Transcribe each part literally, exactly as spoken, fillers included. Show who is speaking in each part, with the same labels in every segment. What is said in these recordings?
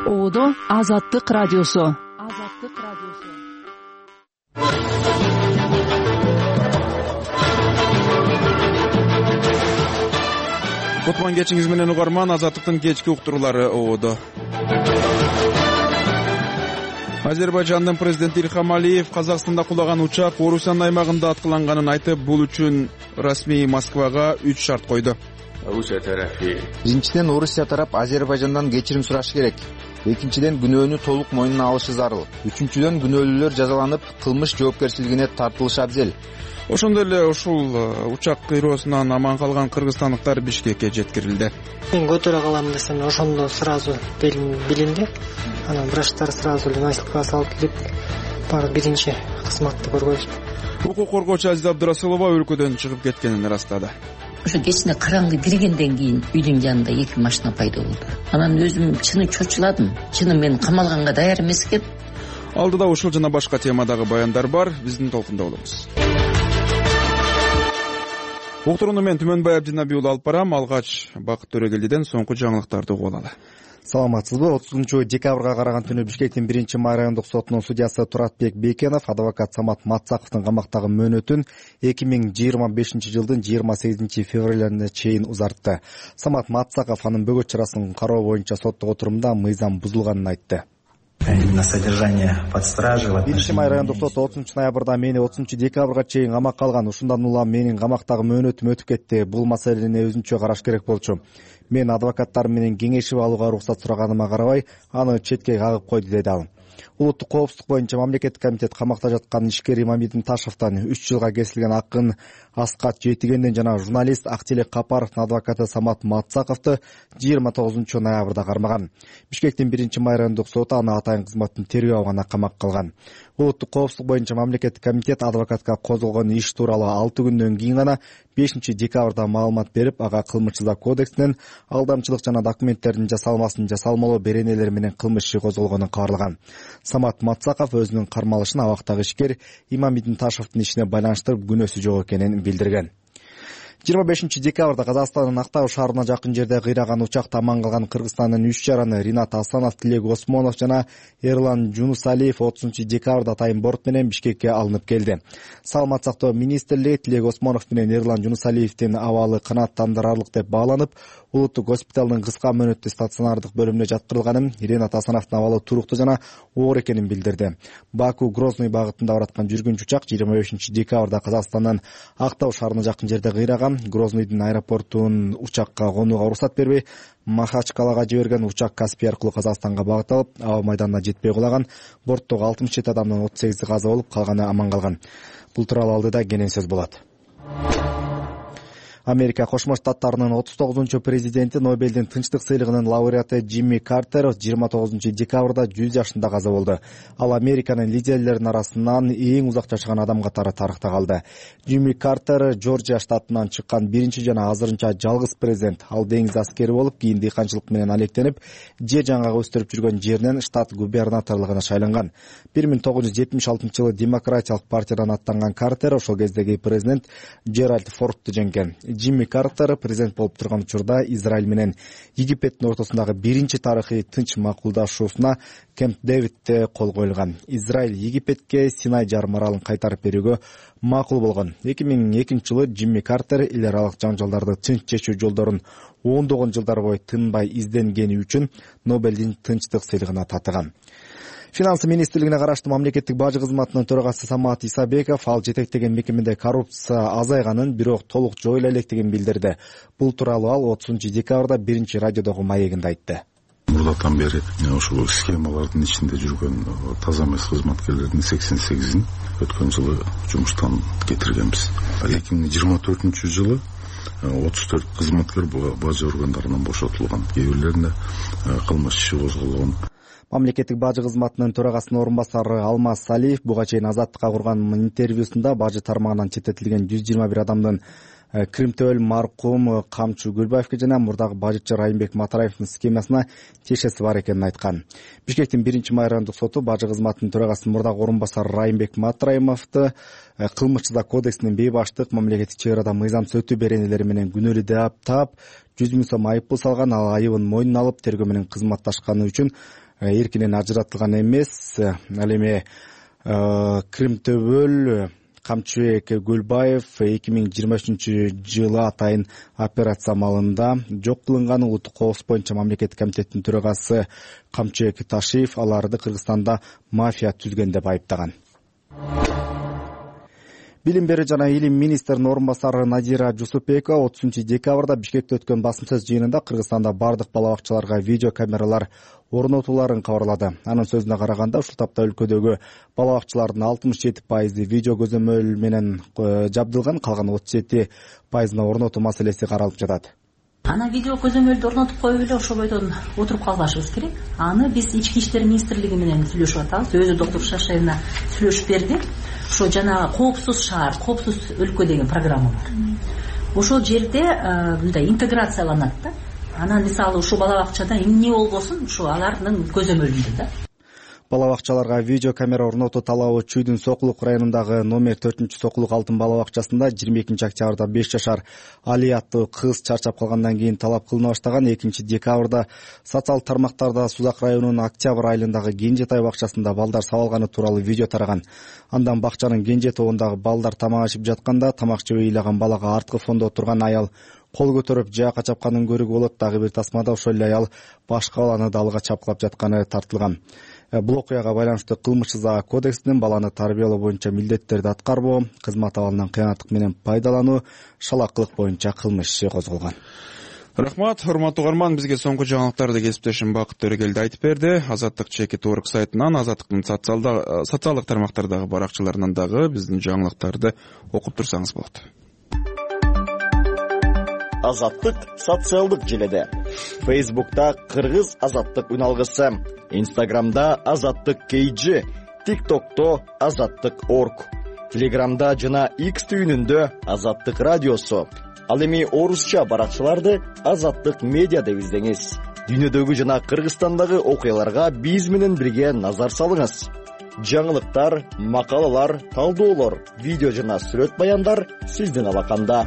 Speaker 1: Оодо Азаттык радиосу. Азаттык радиосу.
Speaker 2: Кутман кечиңиз менен угарман, Азаттыктын кечки уктуруулары Оодо. Азербайжандын президенти Илхам Алиев Казакстанда кулаган учак Орусиянын аймагында аткыланганын айтып, бул үчүн расмий Москвага үч шарт койду.
Speaker 3: Биринчиден, Орусия тарап Азербайжандан кечирим сурашы керек. Экинчиден, күнөөнү толук мойнуна алышы зарыл. Үчүнчүдөн, күнөөлүүлөр жазаланып, кылмыш жоопкерчилигине тартылышы абзел.
Speaker 2: Ошондой эле ушул учак кыйроосунан аман калган кыргызстандыктар Бишкекке жеткирилди.
Speaker 4: Мен көтөрө калам десем, ошондо сразу билинди. Анан врачтар сразу эле носилкага салып келип, баары биринчи кызматты көргөзүп.
Speaker 2: Укук коргоочу Азиза Абдырасылова өлкөдөн чыгып кеткенин ырастады.
Speaker 5: Ошо кечине караңгы киргенден кийин үйдүн жанында эки машина пайда болду. Анан өзүм чыны чочуладым. Чыны мен камалганга даяр эмес экен.
Speaker 2: Алдыда ушул жана башка темадагы баяндар бар. Биздин толкунда болобуз. Уктурууну мен Түмөнбай Абдинабий уулу алып барам. Алгач Бакыт Төрөгелдиден соңку жаңылыктарды угуп алалы.
Speaker 6: Саламатсызбы? отузунчу декабрга караган түнү Бишкектин биринчи май райондук сотунун судьясы Туратбек Бейкенов адвокат Самат Матсаковдун камактагы мөөнөтүн эки миң жыйырма бешинчи жылдын жыйырма сегизинчи февралына чейин узартты. Самат Матсаков анын бөгөт чарасын кароо боюнча соттук отурумда мыйзам бузулганын айтты.
Speaker 7: На содержание под стражей.
Speaker 6: биринчи май райондук соту отузунчу ноябрда мени отузунчу декабрга чейин камакка алган. Ушундан улам менин камактагы мөөнөтүм өтүп кетти. Бул маселени өзүнчө караш керек болчу. Мен адвокаттар менен кеңешип алууга уруксат сураганыма карабай, аны четке кагып койду, деди ал. Улуттук коопсуздук боюнча мамлекеттик комитет камакта жаткан ишкер Имамидин Ташевден үч жылга кесилген акын Аскат Жетигенден жана журналист Актилек Капаровдун адвокаты Самат Матсаковду жыйырма тогузунчу ноябрда кармаган. Бишкектин биринчи май райондук соту аны атайын кызматтын тергөө абагына камакка алган. Улуттук коопсуздук боюнча мамлекеттик комитет адвокатка козголгон иш тууралуу алты күндөн кийин гана бешинчи декабрда маалымат берип, ага кылмыш кодексинен алдамчылык жана документтердин жасалмасын жасалмалоо беренелери менен кылмыш иши козголгонун кабарлаган. Самат Матсаков өзүнүн кармалышын абактагы ишкер Имамидин Ташевдин ишине байланыштырып күнөөсү жок экенин билдирген. жыйырма бешинчи декабрда Казакстандын Актау шаарына жакын жерде кыйраган учакта аман калган Кыргызстандын үч жараны Ринат Асанов, Тилек Осмонов жана Эрлан Жунусалиев отузунчу декабрда атайын борт менен Бишкекке алынып келди. Саламат сактоо министрлиги Тилек Осмонов менен Эрлан Жунусалиевдин абалы канааттандырарлык деп бааланып, улуттук госпиталдын кыска мөөнөттүү стационардык бөлүмүнө жаткырылганын, Ринат Асановдун абалы туруктуу жана оор экенин билдирди. Баку Грозный багытында бараткан жүргүнчү учак жыйырма бешинчи декабрда Казакстандын Актау шаарына жакын жерде кыйраган. Грознойдун аэропортунун учакка конууга уруксат бербей, Махачкалага жиберген учак Каспий аркылуу Казакстанга багыт алып, аба майданына жетпей кулаган. Борттогу алтымыш жети адамдын отуз сегизи каза болуп, калганы аман калган. Бул тууралуу алдыда кенен сөз болот. Америка Кошмо Штаттарынын отуз тогузунчу президенти, Нобелдин тынчтык сыйлыгынын лауреаты Джимми Картер жыйырма тогузунчу декабрда жүз жашында каза болду. Ал Американын лидерлеринин арасынан эң узак жашаган адам катары тарыхта калды. Джимми Картер Жоржия штатынан чыккан биринчи жана азырынча жалгыз президент. Ал деңиз аскери болуп, кийин дыйканчылык менен алектенип, жер жаңгак өстүрүп жүргөн жеринен штат губернаторлугуна шайланган. бир миң тогуз жүз жетимиш алтынчы жылы Демократиялык партиядан аттанган Картер ошол кездеги президент Джеральд Фордту жеңген. Джимми Картер президент болуп турган учурда Израиль менен Египеттин ортосундагы биринчи тарыхый тынч макулдашуусуна Кемп Дэвидте кол коюлган. Израиль Египетке Синай жарым аралын кайтарып берүүгө макул болгон. эки миң экинчи жылы Джимми Картер эл аралык жаңжалдарды тынч чечүү жолдорун ондогон жылдар бою тынбай изденгени үчүн Нобелдин тынчтык сыйлыгына татыган. Финансы министрлигине караштуу мамлекеттик бажы кызматынын төрагасы Самат Исабеков ал жетектеген мекемеде коррупция азайганын, бирок толук жойула электигин билдирди. Бул тууралуу ал отузунчу декабрда биринчи радиодогу маегинде айтты.
Speaker 8: Мурдатан бери ошол схемалардын ичинде жүргөн таза эмес кызматкерлердин сексен сегизин өткөн жылы жумуштан кетиргенбиз. эки миң жыйырма төртүнчү жылы отуз төрт кызматкер бажы органдарынан бошотулган. Кээ бирлеринде кылмыш иши козголгон.
Speaker 6: Мамлекеттик бажы кызматынын төрагасынын орун басары Алмаз Салиев буга чейин Азаттыкка курган интервьюсунда бажы тармагынан четтетилген жүз жыйырма бир адамдын Кримтөөл маркум Камчу Гүлбаевке жана мурдагы бажычы Райымбек Матараевдин схемасына тиешеси бар экенин айткан. Бишкектин биринчи май райондук соту бажы кызматынын төрагасынын мурдагы орун басары Райымбек Матараевди кылмыш кодексинин бейбаштык, мамлекеттик чек арада мыйзам сөтүү беренелери менен күнөөлүү деп таап, жүз миң сом айыппул салган. Ал айыбын мойнуна алып, тергөө менен кызматташканы үчүн эркинен ажыратылган эмес. Ал эми Кримтөбөл Камчыбек Гүлбаев эки миң жыйырма үчүнчү жылы атайын операция амалында жок кылынган улуттук коопсуздук боюнча мамлекеттик комитеттин төрагасы Камчыбек Ташиев аларды Кыргызстанда мафия түзгөн деп айыптаган. Билим берүү жана илим министринин орун басары Надира Жусупбекова отузунчу декабрда Бишкекте өткөн басым сөз жыйынында Кыргызстанда бардык бала бакчаларга видео камералар орнотууларын кабарлады. Анын сөзүнө караганда, ушул тапта өлкөдөгү бала бакчалардын алтымыш жети пайызы видео көзөмөл менен жабдылган, калган отуз жети пайызына орнотуу маселеси каралып жатат.
Speaker 9: Ана видео көзөмөлдү орнотуп коюп эле ошол бойдон отуруп калбашыбыз керек. Аны биз Ички иштер министрлиги менен сүйлөшүп атабыз. Өзү доктор Шашаевна сүйлөшүп берди. Ошо жанагы коопсуз шаар, коопсуз өлкө деген программа бар. Ошол жерде мындай интеграцияланат да. Анан мисалы ушул бала бакчада эмне болбосун, ушу алардын көзөмөлүндө да.
Speaker 6: Бала бакчаларга видео камера орнотуу талабы Чүйдүн Сокулук районундагы номер төртүнчү Сокулук алтын бала бакчасында жыйырма экинчи октябрда беш жашар Али аттуу кыз чарчап калгандан кийин талап кылына баштаган. Экинчи декабрда социалдык тармактарда Сузак районунун Октябрь айылындагы Кенжетай бакчасында балдар сабалганы тууралуу видео тараган. Андан бакчанын Кенже тобундагы балдар тамак ичип жатканда тамак жебей ыйлаган балага арткы фондо отурган аял кол көтөрүп жаакка чапканын көрүүгө болот. Дагы бир тасмада ошол эле аял башка баланы далга чапкылап жатканы тартылган. Бул окуяга байланыштуу кылмыш жаза кодексинин баланы тарбиялоо боюнча милдеттерди аткарбоо, кызмат абалынан кыянаттык менен пайдалануу, шалакылык боюнча кылмыш иши козголгон.
Speaker 2: Рахмат, урматтуу угарман, бизге соңку жаңылыктарды кесиптешим Бакыт Төрөгелди айтып берди. Азаттык чеки турк сайтынан, Азаттыктын социалдык тармактардагы баракчаларынан дагы биздин жаңылыктарды окуп турсаңыз болот.
Speaker 10: Азаттык социалдык желеде. Фейсбукта Кыргыз Азаттык үналгысы, Инстаграмда Азаттык кейджи, ТикТокто Азаттык орг, Телеграмда жана X түйүнүндө Азаттык радиосу. Ал эми орусча баракчаларды Азаттык медиа деп издеңиз. Дүйнөдөгү жана Кыргызстандагы окуяларга биз менен бирге назар салыңыз. Жаңылыктар, макалалар, талдоолор, видео жана сүрөт баяндар сиздин алаканда.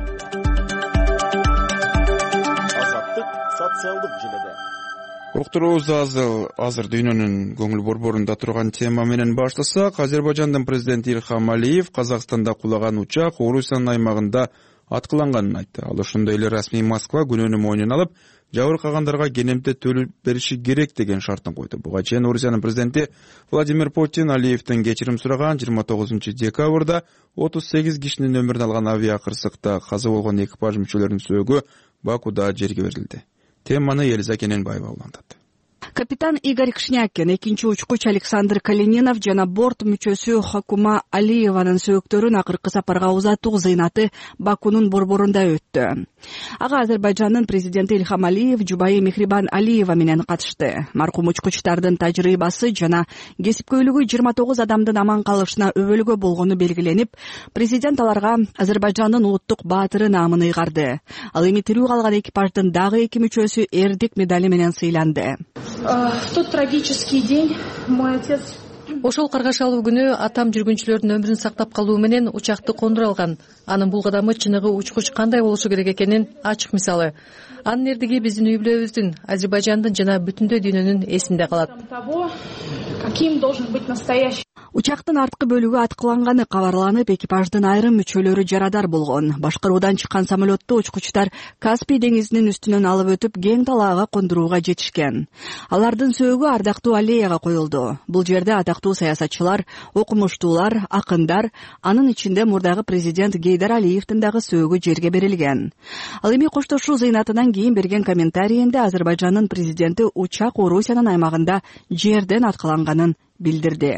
Speaker 10: Социалдык желеде.
Speaker 2: Уктуруубуз азыр дүйнөнүн көңүл борборунда турган тема менен баштасак, Азербайжандын президенти Илхам Алиев Казакстанда кулаган учак Орусиянын аймагында аткыланганын айтты. Ал ошондой эле расмий Москва күнөөнү мойнуна алып, жабыркагандарга кенемте төлөп бериши керек деген шартын койду. Буга чейин Орусиянын президенти Владимир Путин Алиевден кечирим сураган. жыйырма тогузунчу декабрда отуз сегиз кишинин өмүрүн алган авиакырсыкта каза болгон экипаж мүчөлөрүнүн сөөгү Бакуда жерге берилди. Теманы Елиза Кененбаева улантат.
Speaker 1: Капитан Игорь Кшнякин, экинчи учкуч Александр Калининов жана борт мүчөсү Хакума Алиеванын сөөктөрүн акыркы сапарга узатуу зыйнаты Бакунун борборунда өттү. Ага Азербайжандын президенти Илхам Алиев жубайы Мехрибан Алиева менен катышты. Маркум учкучтардын тажрыйбасы жана кесипкөйлүгү жыйырма тогуз адамдын аман калышына өбөлгө болгону белгиленип, президент аларга Азербайжандын улуттук баатыры наамын ыйгарды. Ал эми тирүү калган экипаждын дагы эки мүчөсү эрдик медали менен сыйланды.
Speaker 11: В тот трагический день мой отец...
Speaker 12: Ошол каргашалуу күнү атам жүргүнчүлөрдүн өмүрүн сактап калуу менен учакты кондура алган. Анын бул кадамы чыныгы учкуч кандай болушу керек экенин ачык мисалы. Анын эрдиги биздин үй бүлөбүздүн, Азербайжандын жана бүтүндөй дүйнөнүн эсинде калат.
Speaker 11: Каким должен быть настоящий?
Speaker 1: Учактын арткы бөлүгү аткыланганы кабарланып, экипаждын айрым мүчөлөрү жарадар болгон. Башкаруудан чыккан самолетту учкучтар Каспий деңизинин үстүнөн алып өтүп, кең талаага кондурууга жетишкен. Алардын сөөгү ардактуу аллеяга коюлду. Бул жерде атактуу саясатчылар, окумуштуулар, акындар, анын ичинде мурдагы президент Гейдар Алиевдин дагы сөөгү жерге берилген. Ал эми коштошуу зыйнатынан кийин берген комментарийинде Азербайжандын президенти учак Орусиянын аймагында жерден аткыланганын билдирди.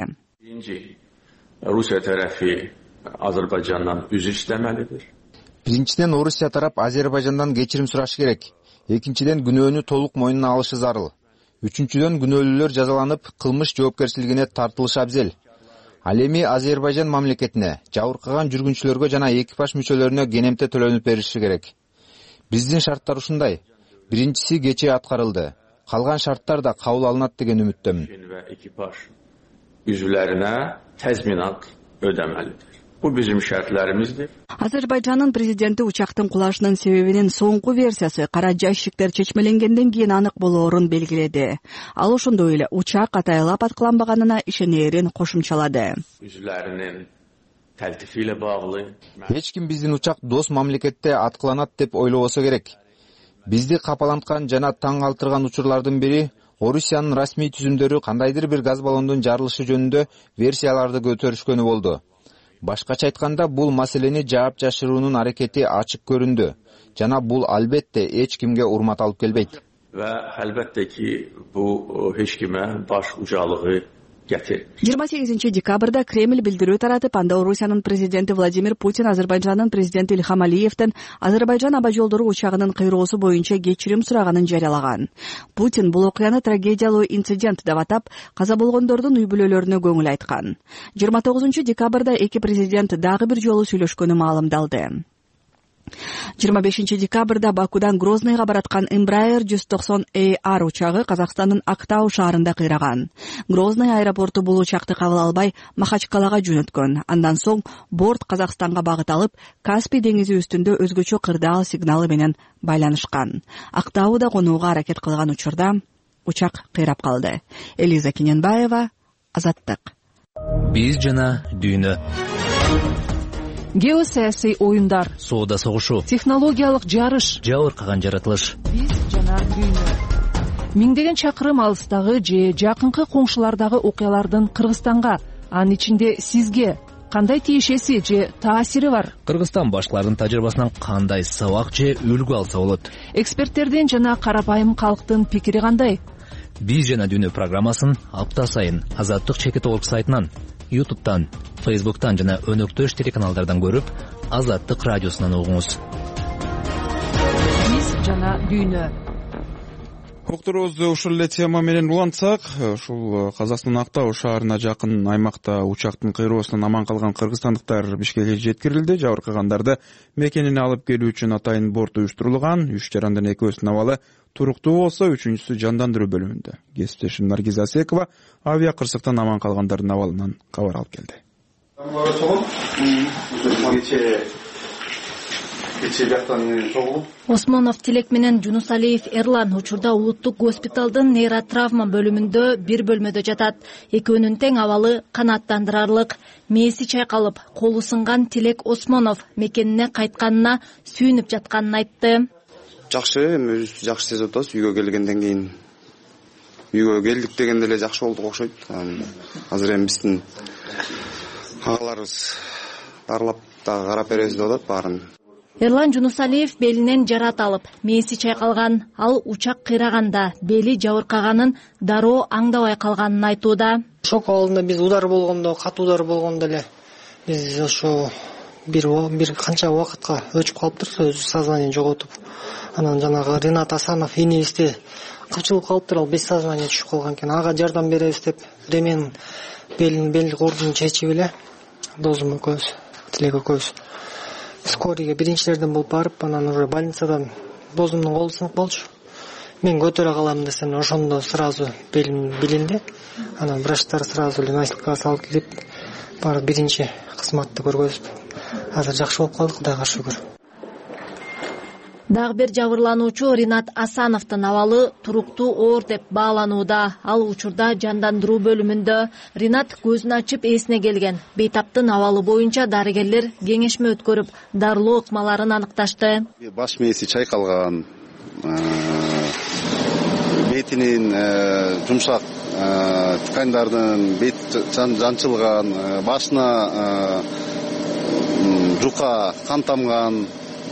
Speaker 13: Rusiya tərəfi Azərbaycandan üzr istəməlidir.
Speaker 3: Биринчиден, Орусия тарап Азербайжандан кечирим сурашы керек. Экинчиден, күнөөнү толук мойнуна алышы зарыл. Үчүнчүдөн, күнөөлүүлөр жазаланып, кылмыш жоопкерчилигине тартылышы абзел. Ал эми Азербайжан мамлекетине, жабыркаган жүргүнчүлөргө жана экипаж мүчөлөрүнө кенемте төлөнүп бериши керек. Биздин шарттар ушундай. Биринчиси кечээ аткарылды. Калган шарттар да кабыл алынат деген үмүттөмүн.
Speaker 13: Üzvlərinə təzminat ödəməlidir. Bu bizim şartlarımızdır.
Speaker 1: Азербайжандын президенти учактын кулашынын себебинин соңку версиясы кара жайшиктер чечмеленгенден кийин анык болоорун белгиледи. Ал ошондой эле учак атайлап аткыланбаганына ишенерин кошумчалады.
Speaker 13: Üzlerinin teltifiyle bağlı.
Speaker 3: Эч ким биздин учак дос мамлекетте аткыланат деп ойлобосо керек. Бизди капаланткан жана таң калтырган учурлардын бири Орусиянын расмий түзүмдөрү кандайдыр бир газ баллондун жарылышы жөнүндө версияларды көтөрүшкөнү болду. Башкача айтканда, бул маселени жаап жашыруунун аракети ачык көрүндү жана бул албетте эч кимге урмат алып келбейт.
Speaker 13: Ve elbette ki bu hiç kime baş ucalığı getir.
Speaker 1: жыйырма сегизинчи декабрда Кремль билдирүү таратып, анда Орусиянын президенти Владимир Путин Азербайжандын президенти Ильхам Алиевден Азербайжан аба жолдору учагынын кыйроосу боюнча кечирим сураганын жарыялаган. Путин бул окуяны трагедиялуу инцидент деп атап, каза болгондордун үй бүлөлөрүнө көңүл айткан. жыйырма тогузунчу декабрда эки президент дагы бир жолу сүйлөшкөнү маалымдалды. жыйырма бешинчи декабрда Бакудан Грозныйга бараткан Embraer жүз токсон A R учагы Казакстандын Актау шаарында кыйраган. Грозный аэропорту бул учакты кабыл албай Махачкалага жөнөткөн. Андан соң борт Казакстанга багыт алып, Каспий деңизи үстүндө өзгөчө кырдаал сигналы менен байланышкан. Актауда конууга аракет кылган учурда учак кыйрап калды. Элиза Кененбаева, Азаттык.
Speaker 14: Биз жана дүйнө.
Speaker 15: Геосаясий оюндар,
Speaker 14: соода согушу,
Speaker 15: технологиялык жарыш,
Speaker 14: жабыркаган жаратылыш.
Speaker 15: Биз жана дүйнө. Миңдеген чакырым алыстагы же жакынкы коңшулардагы окуялардын Кыргызстанга, анын ичинде сизге кандай тиешеси же таасири бар?
Speaker 14: Кыргызстан башкаларынын тажрыйбасынан кандай сабак же үлгү алса болот?
Speaker 15: Эксперттердин жана карапайым калктын пикири кандай?
Speaker 14: Биз жана дүйнө программасын апта сайын Азаттык чекит орг сайтынан, YouTube'дан, Facebook'tan жана өнөктөш телеканалдардан көрүп, Азаттык радиосунан угуңуз.
Speaker 15: Биз жана дүйнө.
Speaker 2: Уктуруубузду ушул эле тема менен улантсак, ушул Казакстандын Актау шаарына жакын аймакта учактын кыйроосунан аман калган кыргызстандыктар Бишкекке жеткирилди. Жабыркагандарды мекенине алып келүү үчүн атайын борт уюштурулган. Үч жарандын экөөсүнүн абалы туруктуу болсо, үчүнчүсү жандандыруу бөлүмүндө. Кесиптешим Наргиз Асекова авиа кырсыктан аман калгандардын абалынан кабар алып келди.
Speaker 16: Осмонов Тилек менен Жунусалиев Эрлан учурда улуттук госпиталдын нейротравма бөлүмүндө бир бөлмөдө жатат. Экөөнүн тең абалы канааттандырарлык. Мээси чайкалып, колу сынган Тилек Осмонов мекенине кайтканына сүйүнүп жатканын айтты.
Speaker 17: Жакшы, эми жакшы сезип атабыз. Үйгө келгенден кийин үйгө келдик дегенде эле жакшы болдук окшойт. Азыр эми биздин агаларыбыз дарылап дагы карап беребиз деп атат баарын.
Speaker 16: Эрлан Жунусалиев белинен жарат алып, мээси чайкалган. Ал учак кыйраганда бели жабыркаганын дароо аңдабай калганын айтууда.
Speaker 4: Шок алдында биз удар болгондо, катуу удар болгондо эле биз ошо бир бир канча убакытка өчүп калыптырбыз, өз сознание жоготуп. Анан жанагы Ринат Асанов инибизде кылчылып калыптыр, ал без сознания түшүп калган экен. Ага жардам беребиз деп ремен белин бел кордун чечип эле досум экөөбүз, Тилек экөөбүз скорыйга биринчилерден болуп барып, анан уже больницадан досумдун колу сынып болчу. Мен көтөрө калам десем, ошондо сразу белим билинди. Анан врачтар сразу эле носилкага салып келип, барып биринчи кызматты көргөзүп, азыр жакшы болуп калдык, Кудайга шүгүр.
Speaker 16: Дагы бир жабырлануучу Ринат Асановдун абалы туруктуу оор деп бааланууда. Ал учурда жандандыруу бөлүмүндө. Ринат көзүн ачып эсине келген. Бейтаптын абалы боюнча дарыгерлер кеңешме өткөрүп, дарылоо ыкмаларын аныкташты.
Speaker 17: Баш мээси чайкалган, бетинин жумшак ткандардын бет жанчылган, башына жука кан тамган,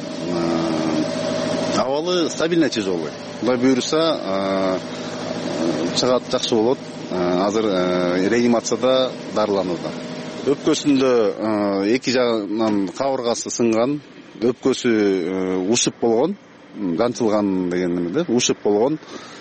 Speaker 17: абалы стабильно тяжелый. Кудай буюрса чыгат, жакшы болот. Азыр реанимацияда дарыланууда. Өпкөсүндө эки жагынан кабыргасы сынган, өпкөсү ушуп болгон, жанчылган деген эмеде, ушуп болгон.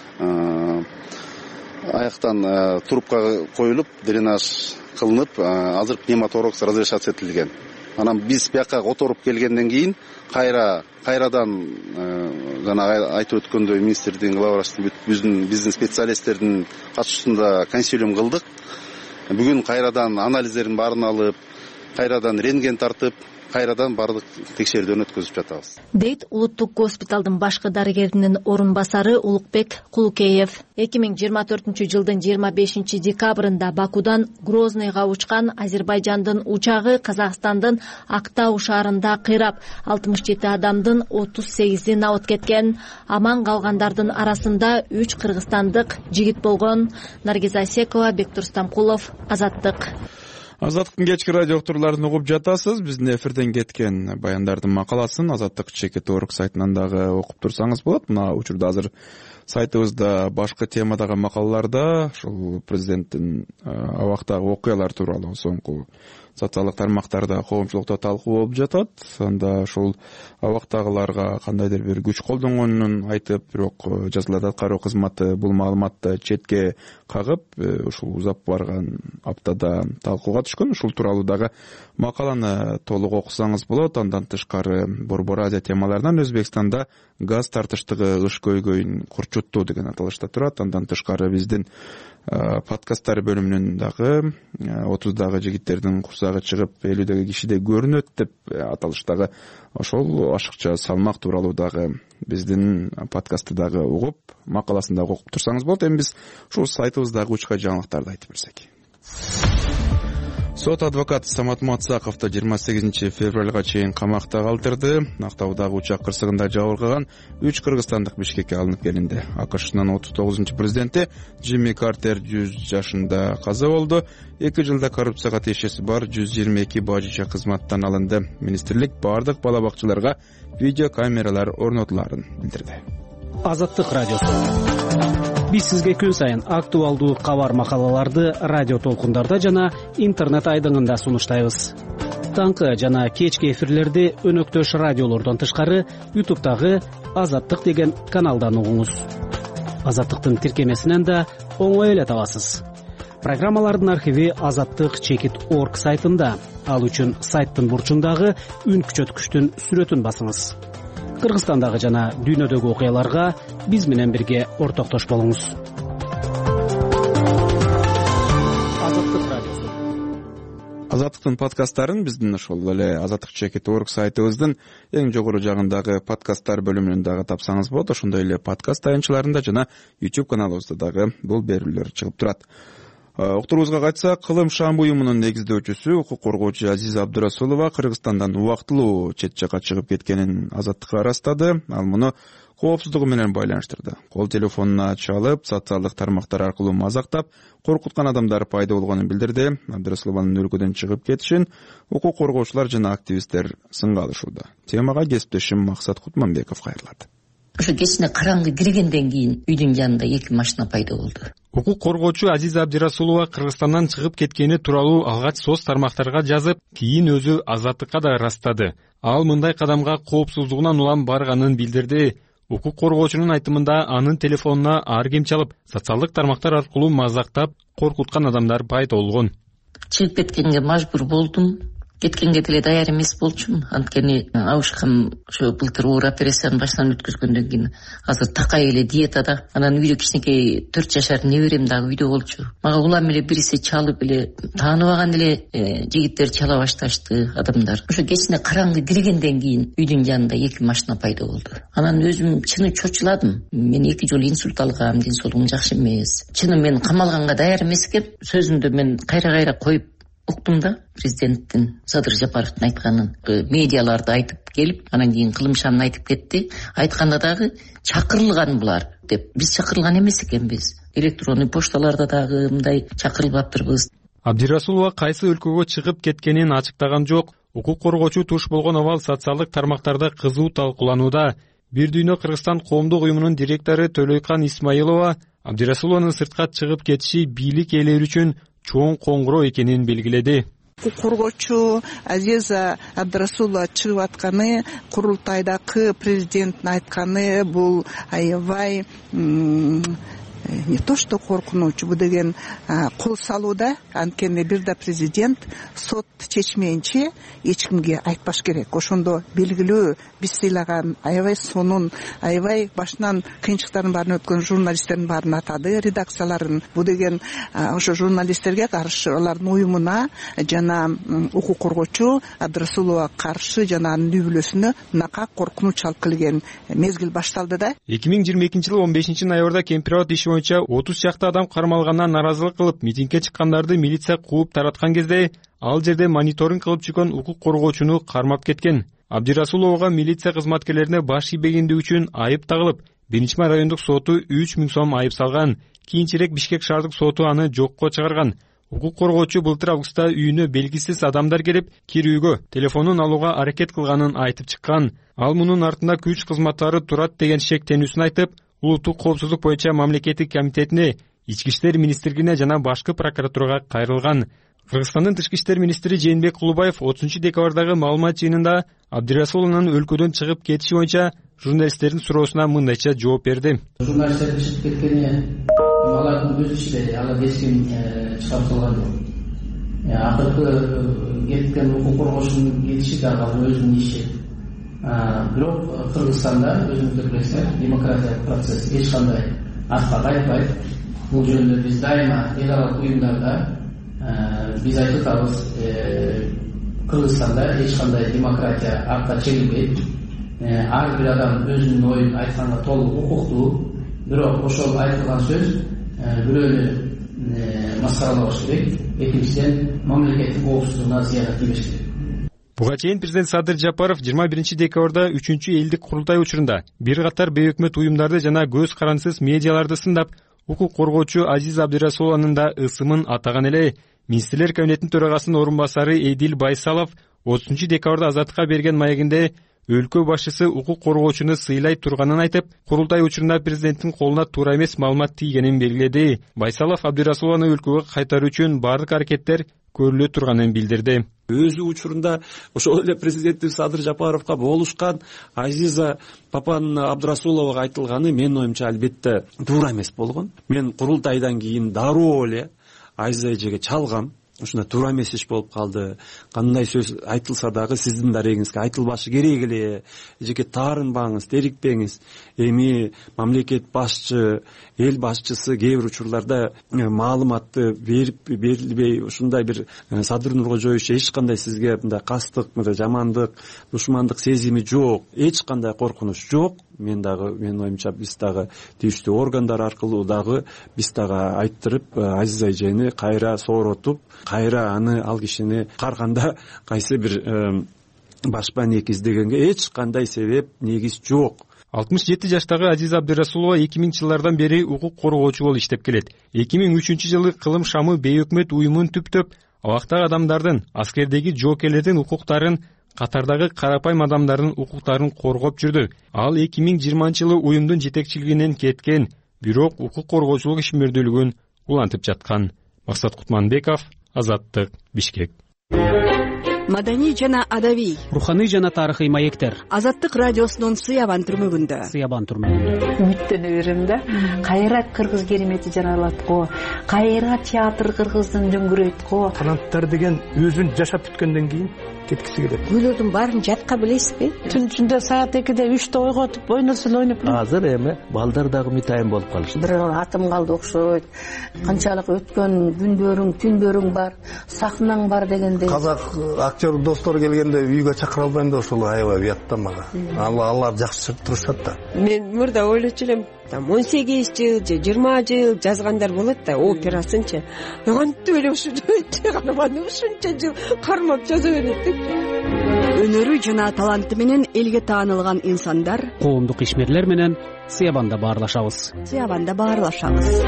Speaker 17: Аяктан трубка коюлуп, дренаж кылынып, азыр пневмоторакс разрешация этилген. Анан биз бияка которуп келгенден кийин кайра кайрадан жана айтып өткөндөй министрдин главврачтын биздин биздин специалисттердин катышуусунда консилиум кылдык. Бүгүн кайрадан анализдерин баарын алып, кайрадан рентген тартып, кайрадан баардык текшерүүдөн өткөзүп жатабыз,
Speaker 16: дейт улуттук госпиталдын башкы дарыгеринин орун басары Улукбек Кулукеев. эки миң жыйырма төртүнчү жылдын жыйырма бешинчи декабрында Бакудан Грозныйга учкан Азербайжандын учагы Казакстандын Актау шаарында кыйрап, алтымыш жети адамдын отуз сегизи набыт кеткен. Аман калгандардын арасында үч кыргызстандык жигит болгон. Наргиза Асекова, Бектур Стамкулов, Азаттык.
Speaker 2: Азаттыктын кечки радио уктурууларын угуп жатасыз. Биздин эфирден кеткен баяндардын макаласын Азаттык чекит орг сайтынан дагы окуп турсаңыз болот. Мына учурда азыр сайтыбызда башка темадагы макалаларда ушул президенттин абактагы окуялар тууралуу соңку социалдык тармактарда коомчулукта талкуу болуп жатат. Анда ушул абактагыларга кандайдыр бир күч колдонгонун айтып, бирок жазаларды аткаруу кызматы бул маалыматты четке кагып, ушул узап барган аптада талкууга түшкөн. Ушул тууралуу дагы макаланы толук окусаңыз болот. Андан тышкары Борбор Азия темаларынан Өзбекстанда газ тартыштыгы кыш көйгөйүн курчуттуу деген аталышта турат. Андан тышкары биздин подкасттар бөлүмүнүн дагы отуздагы жигиттердин курсагы чыгып элүүдөгү кишиде көрүнөт деп аталыштагы ошол ашыкча салмак тууралуу дагы биздин подкастты дагы угуп, макаласын дагы окуп турсаңыз болот. Эми биз ушул сайтыбыздагы учка жаңылыктарды айтып берсек. Сот адвокаты Самат Мацаковду жыйырма сегизинчи февралга чейин камакта калтырды. Актаудагы учак кырсыгында жабыркаган үч кыргызстандык Бишкекке алынып келинди. АКШнын отуз тогузунчу президенти Джимми Картер жүз жашында каза болду. эки жылда коррупцияга тиешеси бар жүз жыйырма эки бажыча кызматтан алынды. Министрлик бардык бала бакчаларга видео камералар орнотуларын билдирди.
Speaker 18: Азаттык радиосу. Биз сизге күн сайын актуалдуу кабар макалаларды радио толкундарда жана интернет айдыңында сунуштайбыз. Таңкы жана кечки эфирлерди өнөктөш радиолордон тышкары ютубтагы Азаттык деген каналдан угуңуз. Азаттыктын тиркемесинен да оңой эле табасыз. Программалардын архиви азаттык чекит орг сайтында. Ал үчүн сайттын бурчундагы үн күчөткүчтүн сүрөтүн басыңыз. Кыргызстандагы жана дүйнөдөгү окуяларга биз менен бирге ортоктош болуңуз. Азаттык радиосу.
Speaker 2: Азаттыктын подкасттарын биздин ошол эле азаттык чекит орг сайтыбыздын эң жогору жагындагы подкасттар бөлүмүнөн дагы тапсаңыз болот. Ошондой эле подкаст таянчыларында жана YouTube каналыбызда дагы бул берүүлөр чыгып турат. Уктуруубузга кайтсак, Кылым Шам уюмунун негиздөөчүсү, укук коргоочу Азиза Абдурасулова Кыргызстандан убактылуу чет жакка чыгып кеткенин Азаттыкка ырастады. Ал муну коопсуздугу менен байланыштырды. Кол телефонуна чалып, социалдык тармактар аркылуу мазактап, коркуткан адамдар пайда болгонун билдирди. Абдурасулованын өлкөдөн чыгып кетишин укук коргоочулар жана активисттер сынга алышууда. Темага кесиптешим Максат Кутманбеков кайрылат.
Speaker 5: Ошо кечине караңгы киргенден кийин үйдүн жанында эки машина пайда болду.
Speaker 19: Укук коргоочу Азиза Абдурасулова Кыргызстандан чыгып кеткени тууралуу алгач соц тармактарга жазып, кийин өзү Азаттыкка да ырастады. Ал мындай кадамга коопсуздугунан улам барганын билдирди. Укук коргоочунун айтымында анын телефонуна ар ким чалып, социалдык тармактар аркылуу мазактап, коркуткан адамдар пайда болгон.
Speaker 5: Чыгып кеткенге мажбур болдум. Кеткенге деле даяр эмес болчумун. Анткени абышкам ошо былтыр оор операцияны башынан өткөзгөндөн кийин азыр такай эле диетада. Анан үйдө кичинекей төрт жашар неберем дагы үйдө болчу. Мага улам эле бириси чалып эле тааныбаган эле жигиттер чала башташты адамдар. Ошо кечине караңгы киргенден кийин үйдүн жанында эки машина пайда болду. Анан өзүм чыны чочуладым. Мен эки жолу инсульт алгам, ден соолугум жакшы эмес. Чыны мен камалганга даяр эмес экен. Сөзүндө мен кайра-кайра коюп уктум да президенттин Садыр Жапаровдун айтканын. Медиаларды айтып келип, анан кийин Кылым Шамын айтып кетти. Айтканда дагы чакырылган булар деп. Биз чакырылган эмес экенбиз. Электронный пошталарда дагы мындай чакырылбаптырбыз.
Speaker 19: Абдурасулова кайсы өлкөгө чыгып кеткенин ачыктаган жок. Укук коргоочу туш болгон абал социалдык тармактарда кызуу талкууланууда. Бир дүйнө Кыргызстан коомдук уюмунун директору Төлөйкан Исмаилова Абдурасулованын сыртка чыгып кетиши бийлик ээлери үчүн чоң коңгуроо экенин белгиледи.
Speaker 20: Укук коргоочу Азиза Абдурасулова чыгып атканы, курултайдагы президенттин айтканы бул аябай не то что коркунуч, бул деген кол салууда. Анткени бир да президент сот чечмейинче эч кимге айтпаш керек. Ошондо белгилүү биз сыйлаган аябай сонун, аябай башынан кыйынчылыктардын баарын өткөн журналисттердин баарын атады, редакцияларын. Бул деген ошо журналисттерге каршы, алардын уюмуна жана укук коргоочу Абдрасулова каршы жана анын үй бүлөсүнө накак коркунуч алып келген мезгил башталды да.
Speaker 19: эки миң жыйырма экинчи жылы он бешинчи ноябрда Кемпирабад иши боюнча отуз чакты адам кармалгандан наразылык кылып митингге чыккандарды милиция кууп тараткан кезде ал жерде мониторинг кылып жүргөн укук коргоочуну кармап кеткен. Абдирасуловага милиция кызматкерлерине баш ийбегендиги үчүн айып тагылып, биринчи райондук соту үч миң сом айып салган. Кийинчерээк Бишкек шаардык соту аны жокко чыгарган. Укук коргоочу былтыр августта үйүнө белгисиз адамдар келип, кирүүгө телефонун алууга аракет кылганын айтып чыккан. Ал мунун артында күч кызматтары турат деген шектенүүсүн айтып, улуттук коопсуздук боюнча мамлекеттик комитетине, ички иштер министрлигине жана башкы прокуратурага кайрылган. Кыргызстандын тышкы иштер министри Жээнбек Кулубаев отузунчу декабрдагы маалымат жыйынында Абдирасуловдун өлкөдөн чыгып кетиши боюнча журналисттердин суроосуна мындайча жооп берди.
Speaker 21: Журналисттердин чыгып кеткени алардын өз иши, алар эч ким чыгарып салган жок. Акыркы кеткен укук коргоочунун кетиши дагы өзүнүн иши. Бирок Кыргызстанда өзүңүздөр билесиздер, демократиялык процесс эч кандай артка кайтпайт. Бул жөнүндө биз дайыма эл аралык уюмдарда биз айтып атабыз, Кыргызстанда эч кандай демократия артка чегилбейт. Ар бир адам өзүнүн оюн айтканга толук укуктуу. Бирок ошол айтылган сөз бирөөнү маскаралабаш керек, экинчиден мамлекеттин коопсуздугуна зыян тийбеш керек.
Speaker 19: Буга чейин президент Садыр Жапаров жыйырма биринчи декабрда үчүнчү элдик курултай учурунда бир катар бейөкмөт уюмдарды жана көз карансыз медиаларды сындап, укук коргоочу Азиз Абдирасулованын да ысымын атаган эле. Министрлер кабинетинин төрагасынын орун басары Эдил Байсалов отузунчу декабрда Азаттыкка берген маегинде өлкө башчысы укук коргоочуну сыйлай турганын айтып, курултай учурунда президенттин колуна туура эмес маалымат тийгенин белгиледи. Байсалов Абдирасулованы өлкөгө кайтаруу үчүн бардык аракеттер көрүлө турганын билдирди.
Speaker 22: Өзү учурунда ошол эле президенттин Садыр Жапаровго болушкан Азиза Папанын Абдирасуловага айтылганы менин оюмча албетте туура эмес болгон. Мен курултайдан кийин дароо эле Азиза эжеге чалгам. Ушунда туура эмес иш болуп калды. Кандай сөз айтылса дагы сиздин дарегиңизге айтылбашы керек эле. Эжеке таарынбаңыз, дерикпеңиз. Эми мамлекет башчы, эл башчысы кээ бир учурларда маалыматты берип берилбей, ушундай бир Садыр Нуркожоевич эч кандай сизге мындай кастык, мындай жамандык, душмандык сезими жок, эч кандай коркунуч жок. Мен дагы, менин оюмча биз дагы тийиштүү органдар аркылуу дагы биз дагы айттырып, Азиза эжени кайра сооротуп, кайра аны ал кишини карганда кайсы бир башпан экиз дегенге эч кандай себеп, негиз жок.
Speaker 19: алтымыш жети жаштагы Азиза Абдирасулова эки миңинчи жылдардан бери укук коргоочу болуп иштеп келет. эки миң үчүнчү жылы Кылым шамы бейөкмөт уюмун түптөп, абактагы адамдардын, аскердеги жоокерлердин укуктарын, катардагы карапайым адамдардын укуктарын коргоп жүрдү. Ал эки миң жыйырманчы жылы уюмдун жетекчилигинен кеткен, бирок укук коргоочулук ишмердүүлүгүн улантып жаткан. Максат Кутманбеков, Азаттык, Бишкек.
Speaker 1: Маданий жана адабий,
Speaker 18: руханий жана тарыхый маектер.
Speaker 1: Азаттык радиосунун Сыябан түрмөгүндө.
Speaker 18: Сыябан түрмөгүндө.
Speaker 23: Үмүттөнө берем да. Кайра кыргыз керемети жаралат го. Кайра театр кыргыздын дөңгүрөйт го.
Speaker 24: Таланттар деген өзүн жашап бүткөндөн кийин кеткиси келет.
Speaker 23: Гүлөрдүн баарын жатка билесизби? Түн ичинде саат экиде үчтө ойготуп, ойносо эле ойноп.
Speaker 24: Азыр эми балдар дагы митайын болуп калышты.
Speaker 23: Бир атым калды окшойт. Канчалык өткөн күндөрүң, түндөрүң бар, сахнаң бар дегендей.
Speaker 24: Казак актер достор келгенде үйгө чакыра албайм да ошол аябай уятта мага. Алар жакшы турушат да.
Speaker 25: Мен мурда ойлочу элем, там он сегиз жыл же жыйырма жыл жазгандар болот да, операсынчы. Кантип эле ушунча каарман ушунча жыл кармап жаза берет.
Speaker 1: Өнөрү жана таланты менен элге таанылган инсандар,
Speaker 18: коомдук ишмерлер менен Сыябанда баарлашабыз.
Speaker 1: Сыябанда баарлашабыз.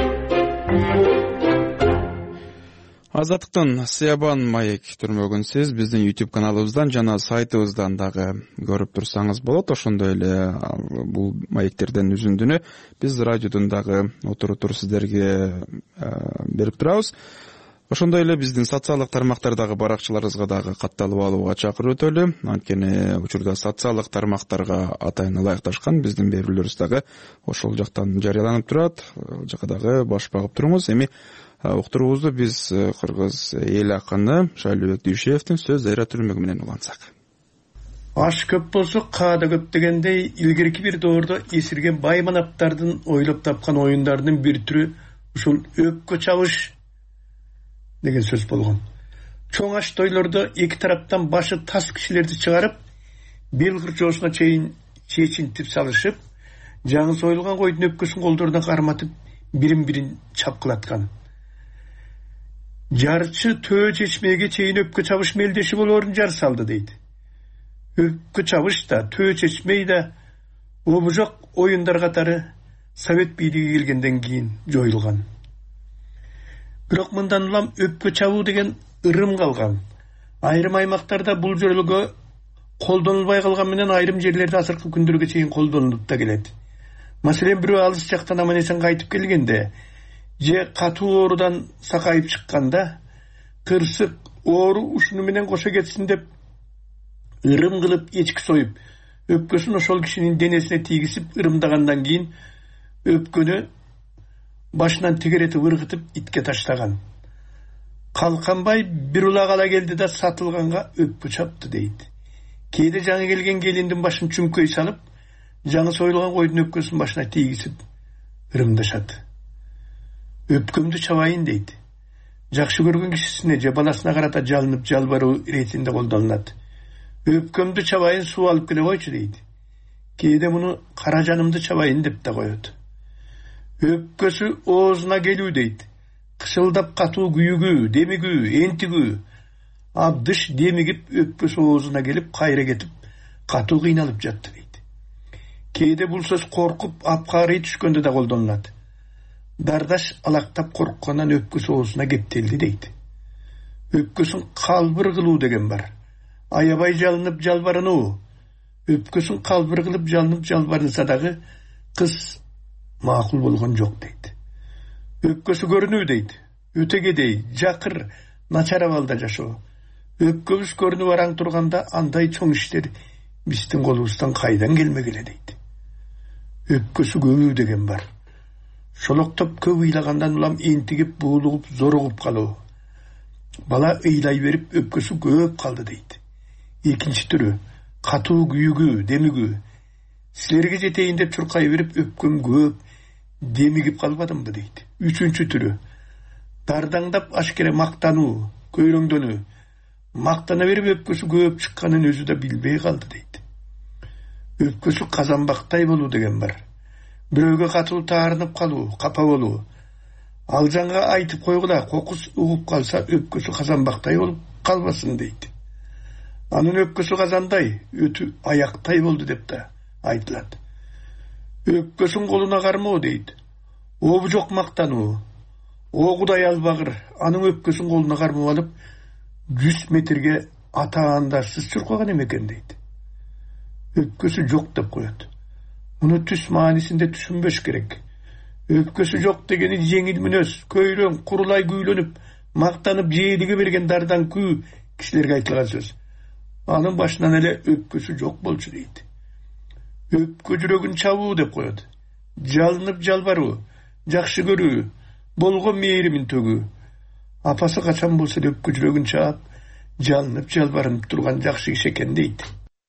Speaker 2: Азаттыктын Сыябан маек түрмөгүн сиз биздин YouTube каналыбыздан жана сайтыбыздан дагы көрүп турсаңыз болот. Ошондой эле бул маектерден үзүндүнү биз радиодон дагы отуруп туруп сиздерге берип турабыз. ошондой эле биздин социалдык тармактардагы баракчаларыбызга дагы катталып алууга чакырып өтөлү. Анткени учурда социалдык тармактарга атайын ылайыкташкан биздин берүүлөрүбүз дагы ошол жактан жарыяланып турат. Ал жака дагы баш багып туруңуз. Эми уктуруубузду биз кыргыз эл акыны Шайлообек Дүйшеевдин сөз дайра түрмөгү менен улантсак.
Speaker 6: Аш көп болсо каада көп дегендей, илгерки бир доордо эсирген бай манаптардын ойлоп тапкан оюндарынын бир түрү ушул өпкө чабыш деген сөз болгон. Чоң аш тойлордо эки тараптан башы тас кишилерди чыгарып, бел кырчоосуна чейин чечинтип салышып, жаңы союлган койдун өпкөсүн колдоруна карматып, бирин-бирин чапкылаткан. Жарчы төө чечмеге чейин өпкө чабыш мелдеши болоорун жар салды дейт. Өпкө чабыш да, төө чечмей да обужок оюндар катары Совет бийлиги келгенден кийин жоюлган. Бирок мындан улам өпкө чабуу деген ырым калган. Айрым аймактарда бул жөрөлгө колдонулбай калган менен айрым жерлерде азыркы күндөргө чейин колдонулуп да келет. Маселен, бирөө алыс жактан аман эсен кайтып келгенде же катуу оорудан сакайып чыкканда кырсык оору ушуну менен кошо кетсин деп ырым кылып эчки союп, өпкөсүн ошол кишинин денесине тийгизип ырымдагандан кийин өпкөнү башынан тегеретип ыргытып итке таштаган. Калканбай бир улак ала келди да сатылганга өпкө чапты дейт. Кээде жаңы келген келиндин башын чүңкөй салып, жаңы союлган койдун өпкөсүн башына тийгизип ырымдашат. Өпкөмдү чабайын дейт. Жакшы көргөн кишисине же баласына карата жалынып жалбаруу иретинде колдонулат. Өпкөмдү чабайын суу алып келе койчу дейт. Кээде муну кара жанымды чабайын деп да коет. Өпкөсү оозуна келүү дейт. Кышылдап катуу күйүгүү, демигүү, энтигүү. Абдыш демигип өпкөсү оозуна келип кайра кетип, катуу кыйналып жатты дейт. Кээде бул сөз коркуп, апкарый түшкөндө да колдонулат. Дардаш алактап корккандан өпкөсү оозуна кептелди дейт. Өпкөсүн калбыр кылуу деген бар. Аябай жалынып жалбарынуу. Өпкөсүн калбыр кылып жалынып жалбарынса дагы кыз макул болгон жок дейт. Өпкөсү көрүнүү дейт. Өтөгедей, жакыр, начар абалда жашоо. Өпкөбүз көрүнүп араң турганда андай чоң иштер биздин колубуздан кайдан келмегиле дейт. Өпкөсү көбүү деген бар. Шолоктоп көп ыйлагандан улам энтигип, буулугуп, зоругуп калуу. Бала ыйлай берип өпкөсү көп калды дейт. Экинчи түрү катуу күйүгүү, демигүү. Силерге жетейин деп чуркай берип өпкөм көп, демигип калбадымбы дейт. Үчүнчү түрү дардаңдап ашкере мактануу, көйрөңдөнүү. Мактана берип өпкөсү көп чыкканын өзү да билбей калды дейт. Өпкөсү казанбактай болуу деген бар. Бирөөгө катуу таарынып калуу, капа болуу. Ал жаңга айтып койгула, кокус угуп калса өпкөсү казанбактай болуп калбасын дейт. Анын өпкөсү казандай, өтү аяктай болду деп да айтылат. Өпкөсүн колуна кармоо дейт. Обу жок мактануу. О Кудай албагыр, анын өпкөсүн колуна кармап алып, жүз метрге атаандарсыз чуркаган эмекен дейт. Өпкөсү жок деп коет. Муну түс маанисинде түшүнбөш керек. Өпкөсү жок дегени жеңил мүнөз, көйрөң, курулай күүлөнүп, мактанып жээлиге берген дардан күү кишилерге айтылган сөз. Анын башынан эле өпкөсү жок болчу дейт. Өпкө жүрөгүн чабуу деп коет. Жалынып жалбаруу, жакшы көрүү, болгон мээримин төгүү. Апасы качан болсо өпкө жүрөгүн чаап, жалынып жалбарынып турган жакшы киши экен дейт.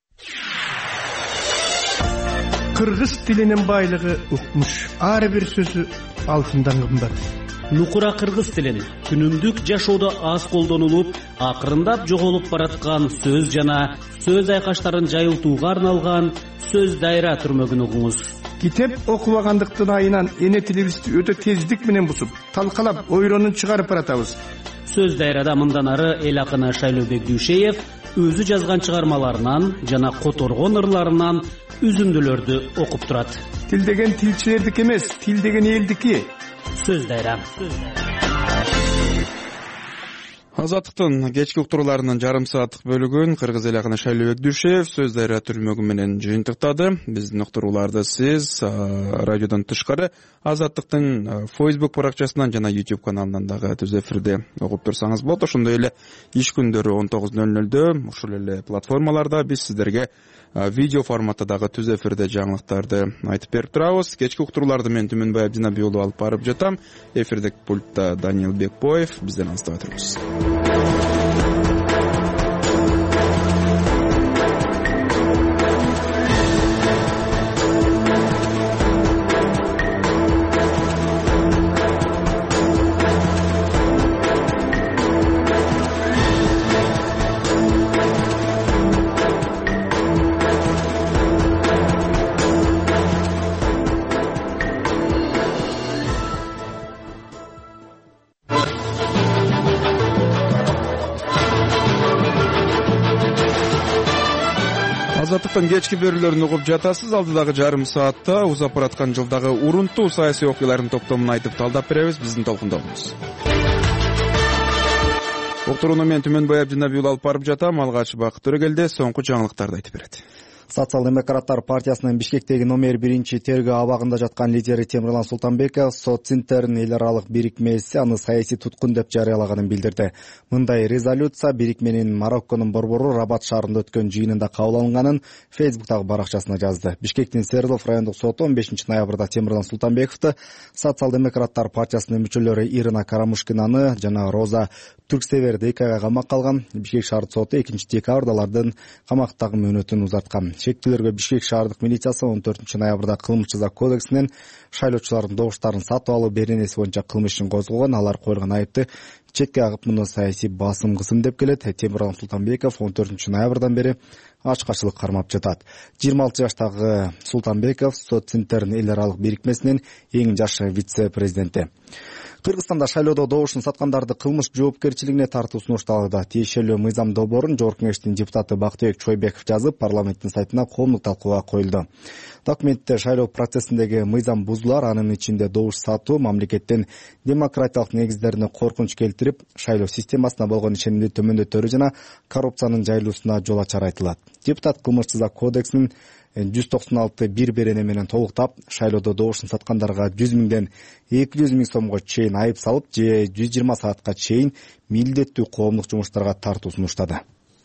Speaker 7: Кыргыз тилинин байлыгы укмуш. Ар бир сөзү алтындан кымбат.
Speaker 18: Нукура кыргыз тилин күнүмдүк жашоодо аз колдонулуп, акырындап жоголуп бараткан сөз жана сөз айкаштарын жайылтууга арналган сөз дайра түрмөгүн угуңуз.
Speaker 7: Китеп окубагандыктын айынан эне тилибизди өтө тездик менен бусуп, талкалап, ойронун чыгарып баратабыз.
Speaker 18: Сөз дайрада мындан ары эл акыны Шайлообек Дүйшеев өзү жазган чыгармаларынан жана которгон ырларынан үзүндүлөрдү окуп турат.
Speaker 7: Тил деген тилчилердики эмес, тил деген элдики.
Speaker 18: Сөз дайра.
Speaker 2: Азаттыктын кечки уктурууларынын жарым сааттык бөлүгүн кыргыз эл акыны Шайлообек Дүйшеев сөз дарыя түрмөгү менен жыйынтыктады. Биздин уктурууларды сиз радиодон тышкары Азаттыктын Facebook баракчасынан жана YouTube каналынан дагы түз эфирде угуп турсаңыз болот. Ошондой эле иш күндөрү он тогуз ноль нолдо ушул эле платформаларда биз сиздерге видео форматта дагы түз эфирде жаңылыктарды айтып берип турабыз. Кечки уктурууларды мен Түмөнбай Абдинабий уулу алып барып жатам. Эфирдик пультта Даниил Бекбоев. Бизден алыстабай туруңуз. Азаттыктын кечки берүүлөрүн угуп жатасыз. Алдыдагы жарым саатта узап бараткан жылдагы урунттуу саясий окуялардын топтомун айтып талдап беребиз. Биздин толкунда болуңуз. Уктурууну мен Түмөнбай Абдинабий уулу алып барып жатам. Алгач Бакыт Төрөгелде соңку жаңылыктарды айтып берет.
Speaker 8: Социал-демократтар партиясынын Бишкектеги номер биринчи тергөө абагында жаткан лидери Темирлан Султанбеков Социнтерн эл аралык бирикмеси аны саясий туткун деп жарыялаганын билдирди. Мындай резолюция бирикменин Марокконун борбору Рабат шаарында өткөн жыйынында кабыл алынганын Фейсбуктагы баракчасына жазды. Бишкектин Свердлов райондук соту он бешинчи ноябрда Темирлан Султанбековду Социал-демократтар партиясынын мүчөлөрү Ирина Карамушкинаны жана Роза Түрксеверди эки айга камакка алган. Бишкек шаардык соту экинчи декабрда алардын камактагы мөөнөтүн узарткан. Шектүүлөргө Бишкек шаардык милициясы он төртүнчү ноябрда кылмыш жаза кодексинен шайлоочулардын добуштарын сатып алуу беренеси боюнча кылмыш ишин козгогон. Алар коюлган айыпты четке кагып муну саясий басым кысым деп келет. Темирлан Султанбеков он төртүнчү ноябрдан бери ачкачылык кармап жатат. жыйырма алты жаштагы Султанбеков Социнтерн эл аралык бирикмесинин эң жаш вице-президенти. Кыргызстанда шайлоодо добушун саткандарды кылмыш жоопкерчилигине тартуу сунушталды. Тиешелүү мыйзам долбоорун Жогорку Кеңештин депутаты Бактыбек Чойбеков жазып, парламенттин сайтына коомдук талкууга коюлду. Документте шайлоо процессиндеги мыйзам бузуулар, анын ичинде добуш сатуу, мамлекеттин демократиялык негиздерине коркунуч келтирип, шайлоо системасына болгон ишенимди төмөндөтөрү жана коррупциянын жайылуусуна жол ачары айтылат. Депутат кылмыш жаза кодексинин жүз токсон алты бир берене менен толуктап, шайлоодо добушун саткандарга жүз миңден эки жүз миң сомго чейин айып салып, же жүз жыйырма саатка чейин милдеттүү коомдук жумуштарга тартуу сунуштады.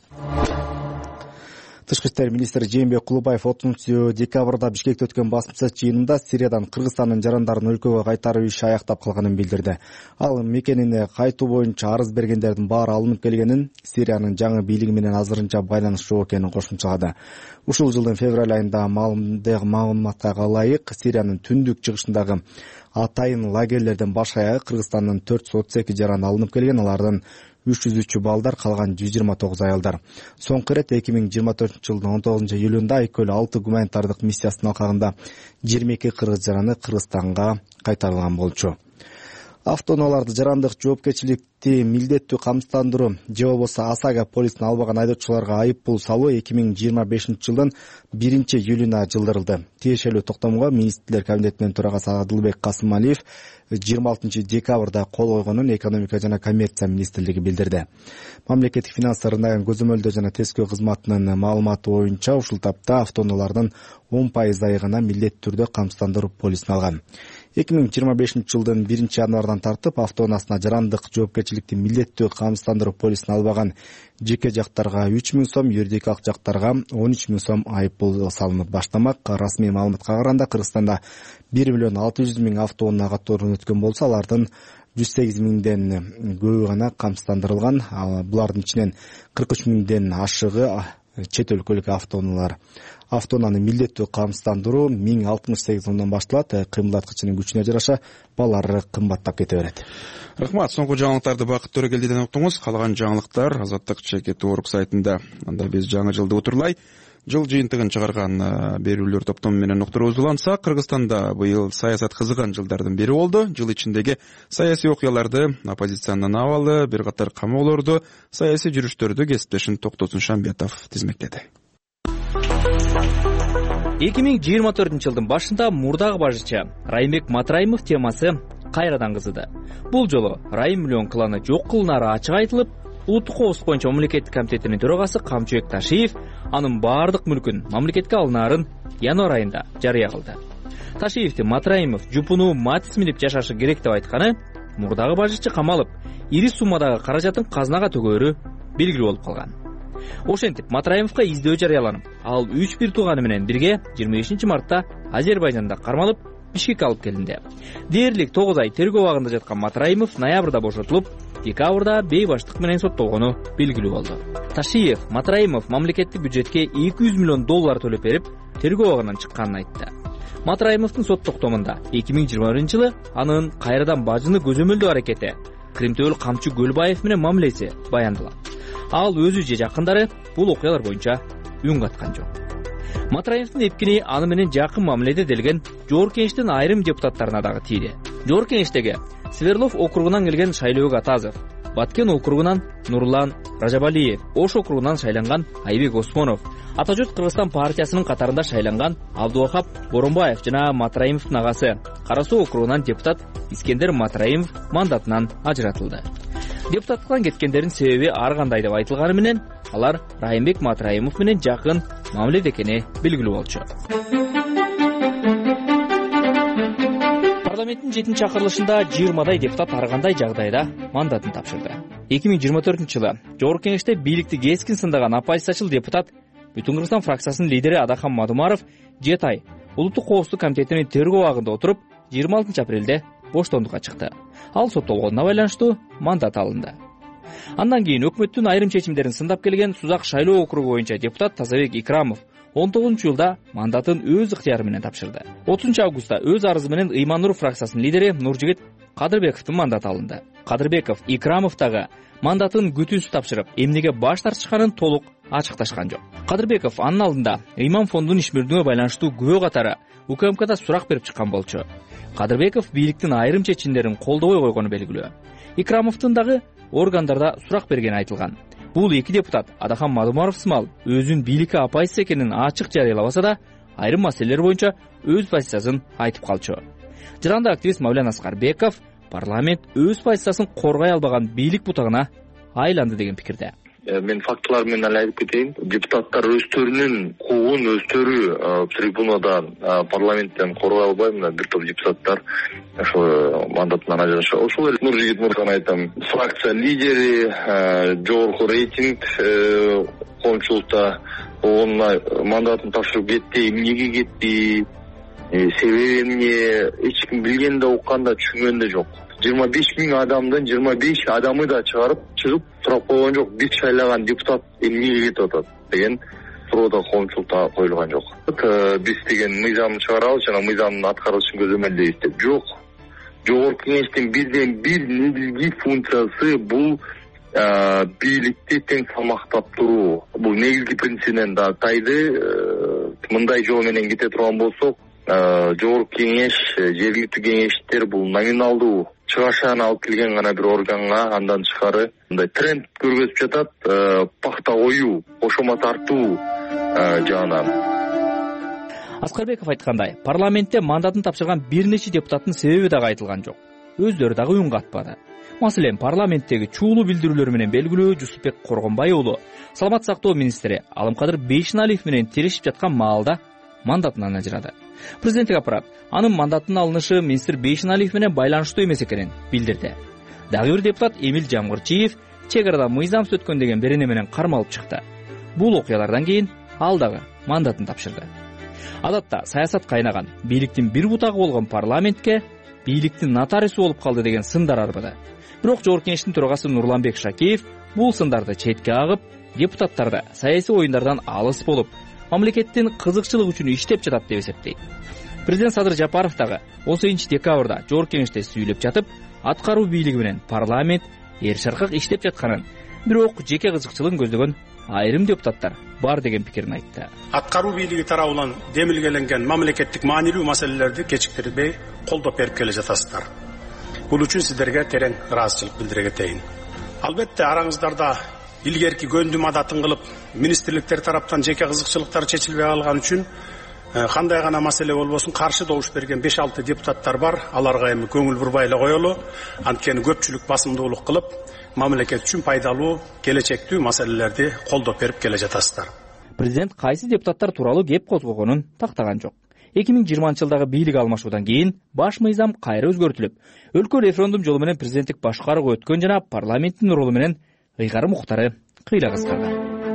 Speaker 8: Тышкы иштер министри Жээнбек Кулубаев отузунчу декабрда Бишкекте өткөн басмачы жыйынында Сириядан Кыргызстандын жарандарын өлкөгө кайтаруу иши аяктап калганын билдирди. Ал мекенине кайтуу боюнча арыз бергендердин баары алынып келгенин, Сириянын жаңы бийлиги менен азырынча байланыш жок экенин кошумчалады. Ушул жылдын февраль айында маалыматка ылайык Сириянын түндүк чыгышындагы атайын лагерлерден баш аягы Кыргызстандын төрт жүз отуз эки жараны алынып келген. Алардын үч жүз үчү балдар, калган жүз жыйырма тогуз аялдар. Соңку ирет эки миң жыйырма төртүнчү жылдын он тогузунчу июлунда Айкөл алты гуманитардык миссиясынын алкагында жыйырма эки кыргыз жараны Кыргызстанга кайтарылган болчу. Автоунааларды жарандык жоопкерчиликти милдеттүү камсыздандыруу же болбосо АСАГа полистин албаган айдоочуларга айып пул салуу эки миң жыйырма бешинчи жылдын биринчи июлуна жылдырылды. Тиешелүү токтомго министрлер кабинетинин төрагасы Адылбек Касымалиев жыйырма алтынчы декабрда кол койгонун экономика жана коммерция министрлиги билдирди. Мамлекеттик финанстар ынайын көзөмөлдөө жана тескөө кызматынын маалыматы боюнча ушул тапта автоунаалардын он пайыз айыгына милдеттүү түрдө камсыздандыруу полисин алган. эки миң жыйырма бешинчи жылдын биринчи январдан тартып автоунаасына жарандык жоопкерчиликти милдеттүү камсыздандыруу полисин албаган жеке жактарга үч миң сом, юридикалык жактарга он үч миң сом айып пул салынып баштамак. Расмий маалыматка караганда Кыргызстанда бир миллион алты жүз миң автоунаа катоорун өткөн болсо, алардын жүз сегиз миңден көбү гана камсыздандырылган. Булардын ичинен кырк үч миңден ашыгы чет өлкөлүк автоунаалар. Автоунааны милдеттүү камсыздандыруу миң алтымыш сегиз сомдон башталат. Кыймылдаткычынын күчүнө жараша балары кымбаттап кете берет.
Speaker 2: Рахмат. Соңку жаңылыктарды Бакыт Төрөгелдиден уктуңуз. Калган жаңылыктар Азаттык чекит орг сайтында. Анда биз жаңы жылды утурлай жыл жыйынтыгын чыгарган берүүлөр топтому менен уктуруу улансак, Кыргызстанда быйыл саясат кызыган жылдардын бири болду. Жыл ичиндеги саясий окуяларды, оппозициянын абалы, бир катар камоолорду, саясий жүрүштөрдү кесиптешин Токтосун Шамбетов тизмектеди.
Speaker 9: эки миң жыйырма төртүнчү жылдын башында мурдагы башчы Райымбек Матраимов темасы кайрадан кызыды. Бул жолу Райым миллион кланы жок кылынары ачык айтылып, Улуттук коопсуздук боюнча мамлекеттик комитетинин төрагасы Камчыбек Ташиев анын баардык мүлкүн мамлекетке алынаарын январь айында жарыя кылды. Ташиевди Матраимов жупуну Матис минип жашашы керек деп айтканы мурдагы бажычы камалып, ири суммадагы каражатын казынага төгөөрү белгилүү болуп калган. Ошентип Матраимовго издөө жарыяланып, ал үч бир тууганы менен бирге жыйырма бешинчи мартта Азербайжанда кармалып, Бишкекке алып келинди. Дээрлик тогуз ай тергөө абагында жаткан Матраимов ноябрда бошотулуп, декабрда бейбаштык менен соттолгону белгилүү болду. Ташиев Матраимов мамлекеттик бюджетке эки жүз миллион доллар төлөп берип, тергөө абагынан чыкканын айтты. Матраимовдун сот токтомунда эки миң жыйырма биринчи жылы анын кайрадан бажыны көзөмөлдөө аракети, Кримтөөл Камчы Көлбаев менен мамилеси баяндалат. Ал өзү же жакындары бул окуялар боюнча үн каткан жок. Матраимовдун эпкини аны менен жакын мамиледе делген Жогорку Кеңештин айрым депутаттарына дагы тийди. Жогорку Кеңештеги Сверлов округунан келген Шайлообек Атазов, Баткен округунан Нурлан Ражабалиев, Ош округунан шайланган Айбек Осмонов, Ата журт Кыргызстан партиясынын катарында шайланган Абдувахап Боронбаев жана Матраимовдун агасы Кара Суу округунан депутат Искендер Матраимов мандатынан ажыратылды. Депутаттыктан кеткендердин себеби ар кандай деп айтылганы менен алар Райымбек Матраимов менен жакын мамиледе экени белгилүү болчу. Парламенттин жетинчи чакырылышында жыйырмадай депутат ар кандай жагдайда мандатын тапшырды. эки миң жыйырма төртүнчү жылы Жогорку Кеңеште бийликти кескин сындаган оппозициячыл депутат Бүтүн Кыргызстан фракциясынын лидери Адахан Мадумаров жети ай Улуттук коопсуздук комитетинин тергөө абагында отуруп, жыйырма алтынчы апрелде боштондукка чыкты. Ал соттолгонуна байланыштуу мандат алынды. Андан кийин өкмөттүн айрым чечимдерин сындап келген Сузак шайлоо округу боюнча депутат Тазабек Икрамов он тогузунчу жылда мандатын өз ыктыяры менен тапшырды. отузунчу августта өз арызы менен Ыйман-Нур фракциясынын лидери Нуржигит Кадырбековдун мандаты алынды. Кадырбеков Икрамовдагы мандатын күтүүсүз тапшырып, эмнеге баш тартышканын толук ачыкташкан жок. Кадырбеков анын алдында Ыйман фондунун ишмердүүгө байланыштуу күбө катары УКМКда сурак берип чыккан болчу. Кадырбеков бийликтин айрым чечимдерин колдобой койгону белгилүү. Икрамовдун дагы органдарда сурак бергени айтылган. Бул эки депутат Адахан Мадумаров сымал өзүн бийликке оппозиция экенин ачык жарыялабаса да, айрым маселелер боюнча өз позициясын айтып калчу. Жаранда активист Мавлян Аскарбеков парламент өз позициясын коргой албаган бийлик бутагына айланды деген пикирде.
Speaker 3: Мен фактылар менен эле айтып кетейин. Депутаттар өздөрүнүн укугун өздөрү трибунадан, парламенттен коргой албай, мына бир топ депутаттар ошо мандатынан ажырашат. Ошол эле Нуржигит Муртан айтам, фракция лидери, жогорку рейтинг коомчулукта онун мандатын тапшырып кетти, эмнеге кетти, себеби эмне, эч ким билген да, уккан да, түшүнгөн да жок. жыйырма беш миң адамдын жыйырма беш адамы да чыгарып чыгып сурап койгон жок. Биз шайлаган депутат эмнеге кетип атат деген суроо да коомчулукта коюлган жок. Биз деген мыйзамды чыгарабыз жана мыйзамдын аткарылышын көзөмөлдөйбүз деп. Жок. Жогорку Кеңештин бирден бир негизги функциясы бул бийликти тең салмактап туруу. Бул негизги принцибинен да тайды. Мындай жол менен кете турган болсок, Жогорку Кеңеш, жергиликтүү кеңештер бул номиналдуу чыгашаны алып келген гана бир органга, андан тышкары мындай тренд көргөзүп жатат, пахта коюу, кошомо тартуу жагынан.
Speaker 9: Аскарбеков айткандай, парламентте мандатын тапшырган бир нече депутаттын себеби дагы айтылган жок. Өздөрү дагы үн катпады. Маселен, парламенттеги чуулуу билдирүүлөр менен белгилүү Жусупбек Коргонбай уулу саламат сактоо министри Алымкадыр Бейшеналиев менен тирешип жаткан маалда мандатынан ажырады. Президенттик аппарат анын мандаттын алынышы министр Бейшеналиев менен байланыштуу эмес экенин билдирди. Дагы бир депутат Эмил Жамгырчиев чек арада мыйзамсыз өткөн деген берене менен кармалып чыкты. Бул окуялардан кийин ал дагы мандатын тапшырды. Адатта саясат кайнаган, бийликтин бир бутагы болгон парламентке бийликтин нотариусу болуп калды деген сындар арбыды. Бирок Жогорку Кеңештин төрагасы Нурланбек Шакеев бул сындарды четке агып, депутаттарды саясий оюндардан алыс болуп, мамлекеттин кызыкчылык үчүн иштеп жатат деп эсептейт. Президент Садыр Жапаров дагы он сегизинчи декабрда Жогорку Кеңеште сүйлөп жатып, аткаруу бийлиги менен парламент эр шаркак иштеп жатканын, бирок жеке кызыкчылыгын көздөгөн айрым депутаттар бар деген пикирин айтты.
Speaker 10: Аткаруу бийлиги тарабынан демилгеленген мамлекеттик маанилүү маселелерди кечиктирбей колдоп берип келе жатасыздар. Бул үчүн сиздерге терең ыраазычылык билдире кетейин. Албетте араңыздарда илгерки көндүм адатын кылып, министрликтер тараптан жеке кызыкчылыктар чечилбей калган үчүн кандай гана маселе болбосун каршы добуш берген беш алты депутаттар бар. Аларга эми көңүл бурбай эле коелу. Анткени көпчүлүк басымдуулук кылып, мамлекет үчүн пайдалуу, келечектүү маселелерди колдоп берип келе жатасыздар.
Speaker 9: Президент кайсы депутаттар тууралуу кеп козгогонун тактаган жок. эки миң жыйырманчы жылдагы бийлик алмашуудан кийин баш мыйзам кайра өзгөртүлүп, өлкө референдум жолу менен президенттик башкарууга өткөн жана парламенттин ролу менен ыйгары муктары кыйла кыскарган.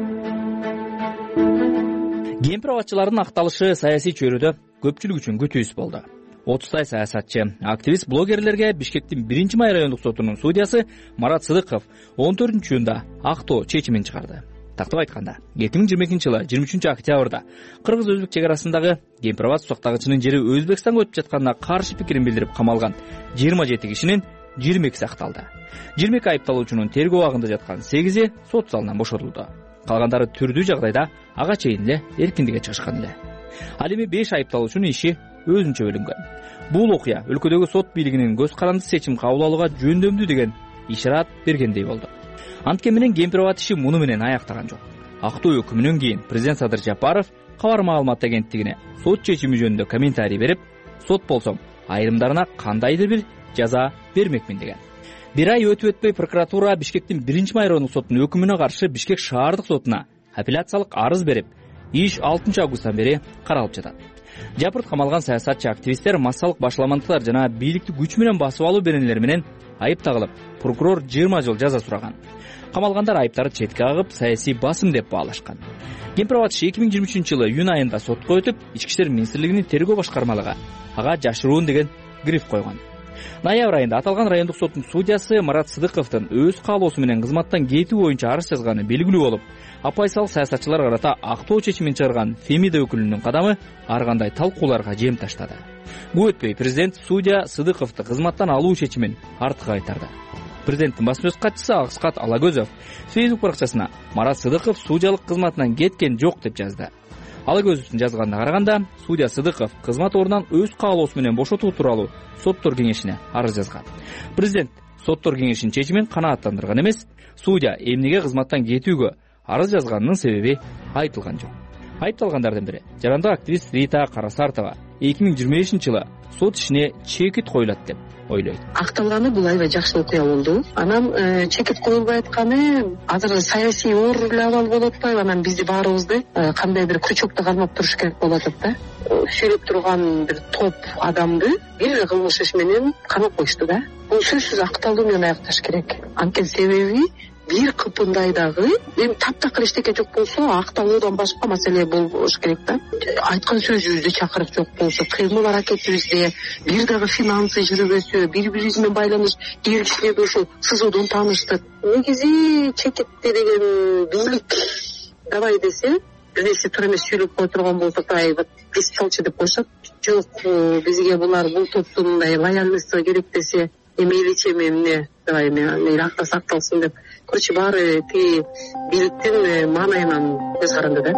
Speaker 9: Кемпир абадчылардын акталышы саясий чөйрөдө көпчүлүк үчүн күтүүсүз болду. отуздай саясатчы, активист, блогерлерге Бишкектин биринчи май райондук сотунун судьясы Марат Сыдыков он төртүнчү июнда актоо чечимин чыгарды. Тактап айтканда, эки миң жыйырма экинчи жылы жыйырма үчүнчү октябрда кыргыз-өзбек чек арасындагы Кемпир абад сактагычынын жери Өзбекстанга өтүп жатканына каршы пикирин билдирип камалган жыйырма жети кишинин жыйырма экиси акталды. жыйырма эки айыпталуучунун тергөө абагында жаткан сегизи сот залынан бошотулду. Калгандары түрдүү жагдайда ага чейин эле эркиндикке чыгышкан эле. Ал эми беш айыпталуучунун иши өзүнчө бөлүнгөн. Бул окуя өлкөдөгү сот бийлигинин көз карандысыз чечим кабыл алууга жөндөмдүү деген ишарат бергендей болду. Анткени менен Кемпир абад иши муну менен аяктаган жок. Актоо өкүмүнөн кийин президент Садыр Жапаров кабар маалымат агенттигине сот чечими жөнүндө комментарий берип, сот болсом айрымдарына кандайдыр бир жаза бермекмин деген. Бир ай өтүп өтпөй прокуратура Бишкектин биринчи май райондук сотунун өкүмүнө каршы Бишкек шаардык сотуна апелляциялык арыз берип, иш алтынчы августтан бери каралып жатат. Жапырт камалган саясатчы, активисттер, массалык башаламандыктар жана бийликти күч менен басып алуу беренелери менен айып тагылып, прокурор жыйырма жыл жаза сураган. Камалгандар айыптарды четке кагып, саясий басым деп баалашкан. Кемпир абад иши эки миң жыйырма үчүнчү жылы июнь айында сотко өтүп, Ички иштер министрлигинин тергөө башкармалыгы ага жашыруун деген гриф койгон. Ноябрь айында аталган райондук соттун судьясы Марат Сыдыковдун өз каалоосу менен кызматтан кетүү боюнча арыз жазганы белгилүү болуп, апайсалык саясатчылар карата актоо чечимин чыгарган Фемида өкүлүнүн кадамы ар кандай талкууларга жем таштады. Бул өтпөй президент судья Сыдыковду кызматтан алуу чечимин артка кайтарды. Президенттин басма сөз катчысы Акскат Алагөзов Facebook баракчасына Марат Сыдыков судьялык кызматынан кеткен жок деп жазды. Алагөзовдун жазганына караганда, судья Сыдыков кызмат ордунан өз каалоосу менен бошотуу тууралуу соттор кеңешине арыз жазган. Президент соттор кеңешинин чечимин канааттандырган эмес, судья эмнеге кызматтан кетүүгө арыз жазганынын себеби айтылган жок. Айыпталгандардын бири жарандык активист Рита Карасартова эки миң жыйырма бешинчи жылы сот ишине чекит коюлат деп ойлойт.
Speaker 11: Акталганы бул аябай жакшы окуя болду. Анан чекит коюлбай атканы азыр саясий оор эле абал болуп атпайбы? Анан бизди баарыбызды кандай бир крючокто кармап туруш керек болуп атат да. Сүйлөп турган бир топ адамды бир кылмыш иш менен камап коюшту да. Бул сөзсүз акталуу менен аякташ керек. Анткени себеби бир кыпындайдагы эми таптакыр эчтеке жок болсо акталуудан башка маселе болбош керек да. Айткан сөзүбүздө чакырык жок болсо, кыймыл аракетибизде бир дагы финансы жүрбөсө, бири бирибиз менен байланыш эки кишине ушул СИЗОдон тааныштык. Негизи чекитти деген бийлик давай десе, бир нерсе туура эмес сүйлөп кое турган болсо, вот биз салчы деп коюшат. Жок, бизге булар бул топтун мындай лояльностьу керек десе, эми эличи эмне давай мен актасы акталсын деп. Короче, баары тиги бийликтин маанайынан көз каранды да.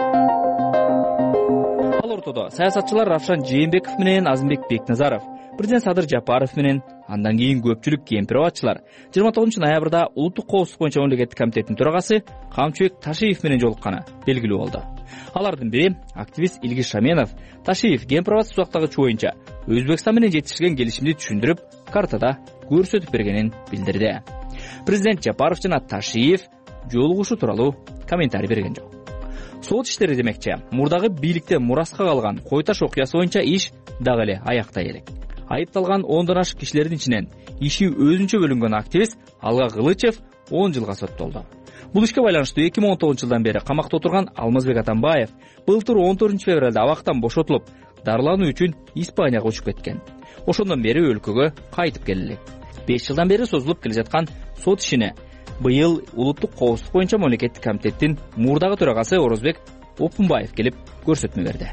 Speaker 9: Ал ортодо саясатчылар Равшан Жээнбеков менен Азымбек Бекназаров, президент Садыр Жапаров менен, андан кийин көпчүлүк кемпир абадчылар жыйырма тогузунчу ноябрда улуттук коопсуздук боюнча мамлекеттик комитеттин төрагасы Камчыбек Ташиев менен жолукканы белгилүү болду. Алардын бири активист Илгиз Шаменов. Ташиев кемпир абад сактагычы боюнча Өзбекстан менен жетишилген келишимди түшүндүрүп, картада көрсөтүп бергенин билдирди. Президент Жапаров жана Ташиев жолугушуу тууралуу комментарий берген жок. Сот иштери демекчи, мурдагы бийликте мураска калган Койташ окуясы боюнча иш дагы эле аяктай элек. Айыпталган ондон ашык кишилердин ичинен иши өзүнчө бөлүнгөн активист Алга Кылычев он жылга соттолду. Бул ишке байланыштуу эки миң он тогузунчу жылдан бери камакта отурган Алмазбек Атамбаев былтыр он төртүнчү февралда абактан бошотулуп, дарылануу үчүн Испанияга учуп кеткен. Ошондон бери өлкөгө кайтып келели. беш жылдан бери созулуп келе жаткан сот ишине быйыл улуттук коопсуздук боюнча мамлекеттик комитеттин мурдагы төрагасы Орозбек Опунбаев келип көрсөтмө берди.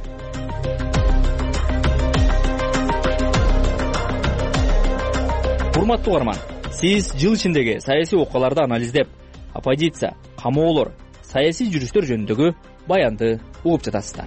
Speaker 9: Урматтуу угарман, сиз жыл ичиндеги саясий окуяларды анализдеп, оппозиция, камоолор, саясий жүрүштөр жөнүндөгү баянды угуп жатасыздар.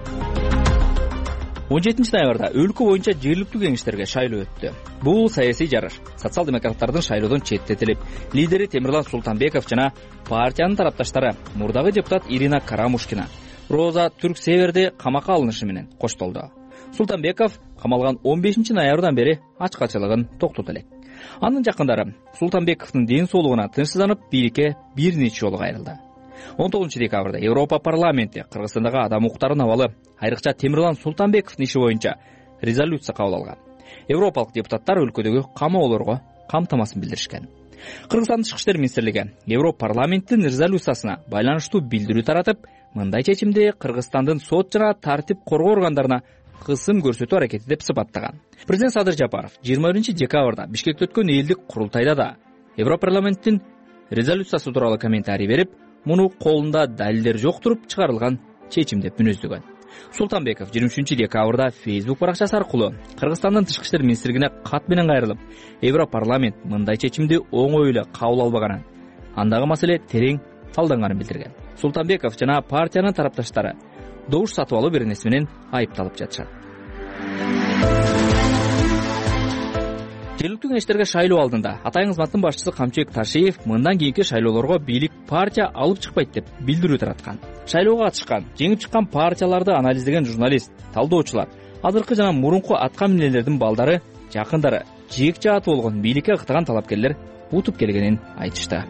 Speaker 9: он жетинчи ноябрда өлкө боюнча жергиликтүү кеңештерге шайлоо өттү. Бул саясий жарыш социал-демократтардын шайлоодон четтетилип, лидери Темирлан Султанбеков жана партиянын тарапташтары мурдагы депутат Ирина Карамушкина, Роза Түрксеверди камакка алынышы менен коштолду. Султанбеков камалган он бешинчи ноябрдан бери ачкачылыгын токтотот элек. Анын жакындары Султанбековдун ден соолугуна тынчсызданып, бийликке бир нече жолу кайрылды. он тогузунчу декабрда Европа парламенти Кыргызстандагы адам укуктарын абалы, айрыкча Темирлан Султанбековдун иши боюнча резолюция кабыл алган. Европалык депутаттар өлкөдөгү камоолорго камтамасын билдиришкен. Кыргызстандын тышкы иштер министрлиги Европа парламенттин резолюциясына байланыштуу билдирүү таратып, мындай чечимди Кыргызстандын сот жана тартип коргоо органдарына кысым көрсөтүү аракети деп сыпаттаган. Президент Садыр Жапаров жыйырма биринчи декабрда Бишкекте өткөн элдик курултайда да Европа парламенттин резолюциясы тууралуу комментарий берип, муну колунда далилдер жок туруп чыгарылган чечим деп мүнөздөгөн. Султанбеков жыйырма үчүнчү декабрда Facebook баракчасы аркылуу Кыргызстандын тышкы иштер министрлигине кат менен кайрылып, Европа парламент мындай чечимди оңой эле кабыл албаганын, андагы маселе терең талданганын билдирген. Султанбеков жана партиянын тарапташтары добуш сатып алуу беренеси менен айыпталып жатышат. Жергиликтүү кеңештерге шайлоо алдында Атайын кызматтын башчысы Камчыбек Ташиев мындан кийинки шайлоолорго бийлик партия алып чыкпайт деп билдирүү тараткан. Шайлоого катышкан, жеңип чыккан партияларды анализдеген журналист, талдоочулар, азыркы жана мурунку атка минелердин балдары, жакындары, жек жааты болгон бийликке ыктаган талапкерлер утуп келгенин айтышты.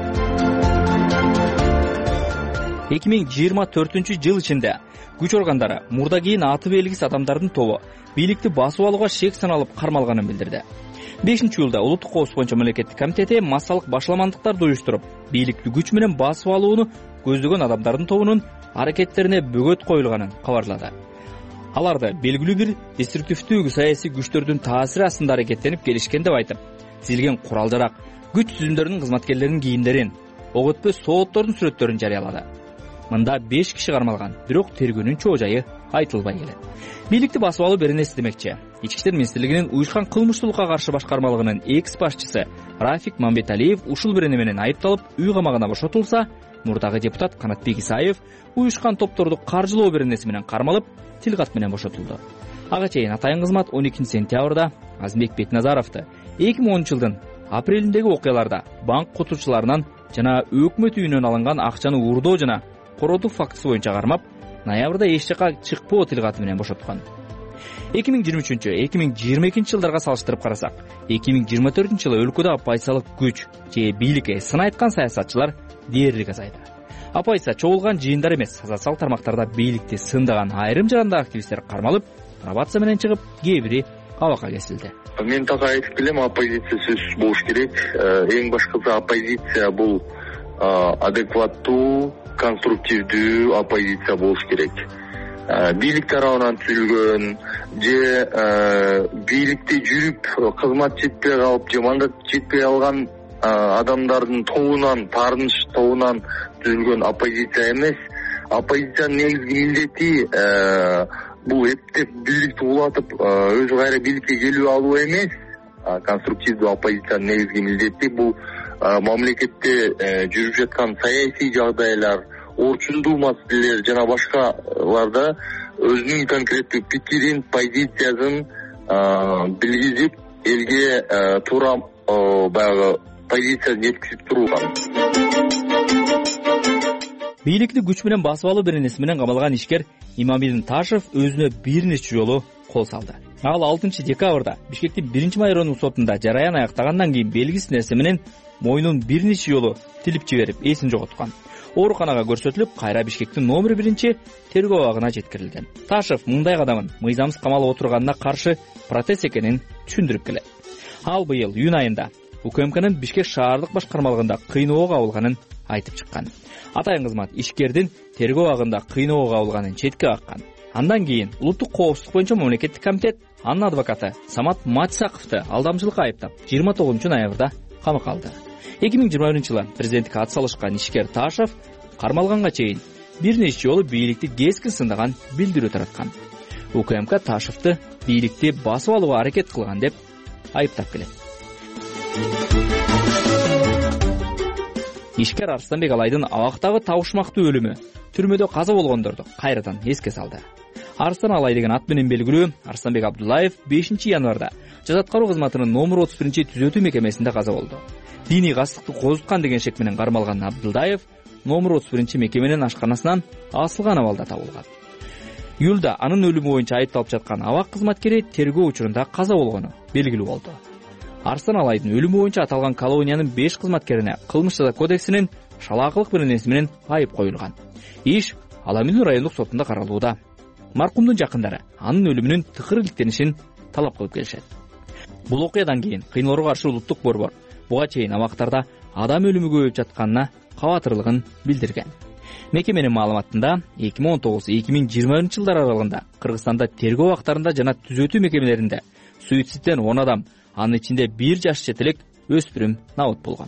Speaker 9: эки миң жыйырма төртүнчү жыл ичинде күч органдары мурда кийин аты белгисиз адамдардын тобу бийликти басып алууга шек саналып кармалганын билдирди. бешинчи июлда улуттук коопсуздук боюнча мамлекеттик комитети массалык башаламандыктарды уюштуруп, бийликти күч менен басып алууну көздөгөн адамдардын тобунун аракеттерине бөгөт коюлганын кабарлады. Аларды белгилүү бир деструктивдүү саясий күчтөрдүн таасири астында аракеттенип келишкен деп айтып, тизилген курал-жарак, күч түзүмдөрүнүн кызматкерлеринин кийимдерин, ок өтпөс сооттордун сүрөттөрүн жарыялады. Мында беш киши кармалган, бирок тергөөнүн чоо жайы айтылбай келет. Бийликти басып алуу беренеси демекчи. Ички иштер министрлигинин уюшкан кылмыштуулукка каршы башкармалыгынын экс башчысы Рафик Мамбеталиев ушул берене менен айыпталып, үй камагына бошотулса, мурдагы депутат Канатбек Исаев уюшкан топторду каржылоо беренеси менен кармалып, тил кат менен бошотулду. Ага чейин Атайын кызмат он экинчи сентябрда Азимбек Бекназаровду эки миң онунчу жылдын апрелиндеги окуяларда банк кутуучуларынан жана өкмөт үйүнөн алынган акчаны уурдоо жана коротуу фактысы боюнча кармап, ноябрда эч жака чыкпоо тил каты менен бошоткон. эки миң жыйырма үчүнчү эки миң жыйырма экинчи жылдарга салыштырып карасак, эки миң жыйырма төртүнчү жылы өлкөдө оппозициялык күч же бийликке сын айткан саясатчылар дээрлик азайды. Оппозиция чогулган жыйындар эмес, социалдык тармактарда бийликти сындаган айрым жарандагы активисттер кармалып, пробация менен чыгып, кээ бири кабакка кесилди.
Speaker 3: Мен так айтып келем, оппозиция сөзсүз болуш керек. Эң башкысы оппозиция бул адекваттуу, конструктивдүү оппозиция болуш керек. Бийлик тарабынан түзүлгөн же бийликте жүрүп кызмат жетпей калып же мандат жетпей калган адамдардын тобунан, таарыныч тобунан түзүлгөн оппозиция эмес. Оппозициянын негизги милдети бул эптеп бийликти улатып өзү кайра бийликке келип алуу эмес. Конструктивдүү оппозициянын негизги милдети бул мамлекетте жүрүп жаткан саясий жагдайлар, орчундуу маселелер жана башкаларда өзүнүн конкреттүү пикирин, позициясын билгизип, элге туура баягы позициясын жеткизип турган.
Speaker 9: Бийликти күч менен басып алуу беренеси менен камалган ишкер Имамидин Ташев өзүнө бир нече жолу кол салды. Ал алтынчы декабрда Бишкектин биринчи майорунун сотунда жараян аяктагандан кийин белгисиз нерсе менен мойнун бир нече жолу тилип жиберип, эсин жоготкон. Ооруканага көрсөтүлүп, кайра Бишкектин номер биринчи тергөө абагына жеткирилген. Ташев мындай кадамын мыйзамсыз камалып отурганына каршы протест экенин түшүндүрүп келет. Ал быйыл июнь айында УКМКнын Бишкек шаардык башкармалыгында кыйноого кабылганын айтып чыккан. Атайын кызмат ишкердин тергөө абагында кыйноого кабылганын четке каккан. Андан кийин улуттук коопсуздук боюнча мамлекеттик комитет анын адвокаты Самат Матисаковду алдамчылыкка айыптап, жыйырма тогузунчу ноябрда камакка алды. эки миң жыйырма биринчи жылы президенттикке ат салышкан ишкер Ташев кармалганга чейин бир нече жолу бийликти кескин сындаган билдирүү тараткан. УКМК Ташевду бийликти басып алууга аракет кылган деп айыптап келет. Ишкер Арстанбек Алайдын абактагы табышмактуу өлүмү түрмөдө каза болгондорду кайрадан эске салды. Арстан Алай деген ат менен белгилүү Арстанбек Абдуллаев бешинчи январда жаза аткаруу кызматынын номер отуз биринчи түзөтүү мекемесинде каза болду. Диний кастыкты козуткан деген шек менен кармалган Абдулдаев номер отуз биринчи мекеменин ашканасынан асылган абалда табылган. Июлда анын өлүмү боюнча айыпталып жаткан абак кызматкери тергөө учурунда каза болгону белгилүү болду. Арстан Алайдын өлүмү боюнча аталган колониянын беш кызматкерине кылмыш жаза кодексинин шалаакылык беренеси менен айып коюлган. Иш Аламилдин райондук сотунда каралууда. Маркумдун жакындары анын өлүмүнүн тыкыр иликтенишин талап кылып келишет. Бул окуядан кийин кыйноолорго каршы улуттук борбор буга чейин абактарда адам өлүмү көбөйүп жатканына кабатырлыгын билдирген. Мекеменин маалыматында эки миң он тогуз эки миң жыйырма биринчи жылдар аралыгында Кыргызстанда тергөө абактарында жана түзөтүү мекемелеринде суицидтен он адам, анын ичинде бир жаш четелек өспүрүм набыт болгон.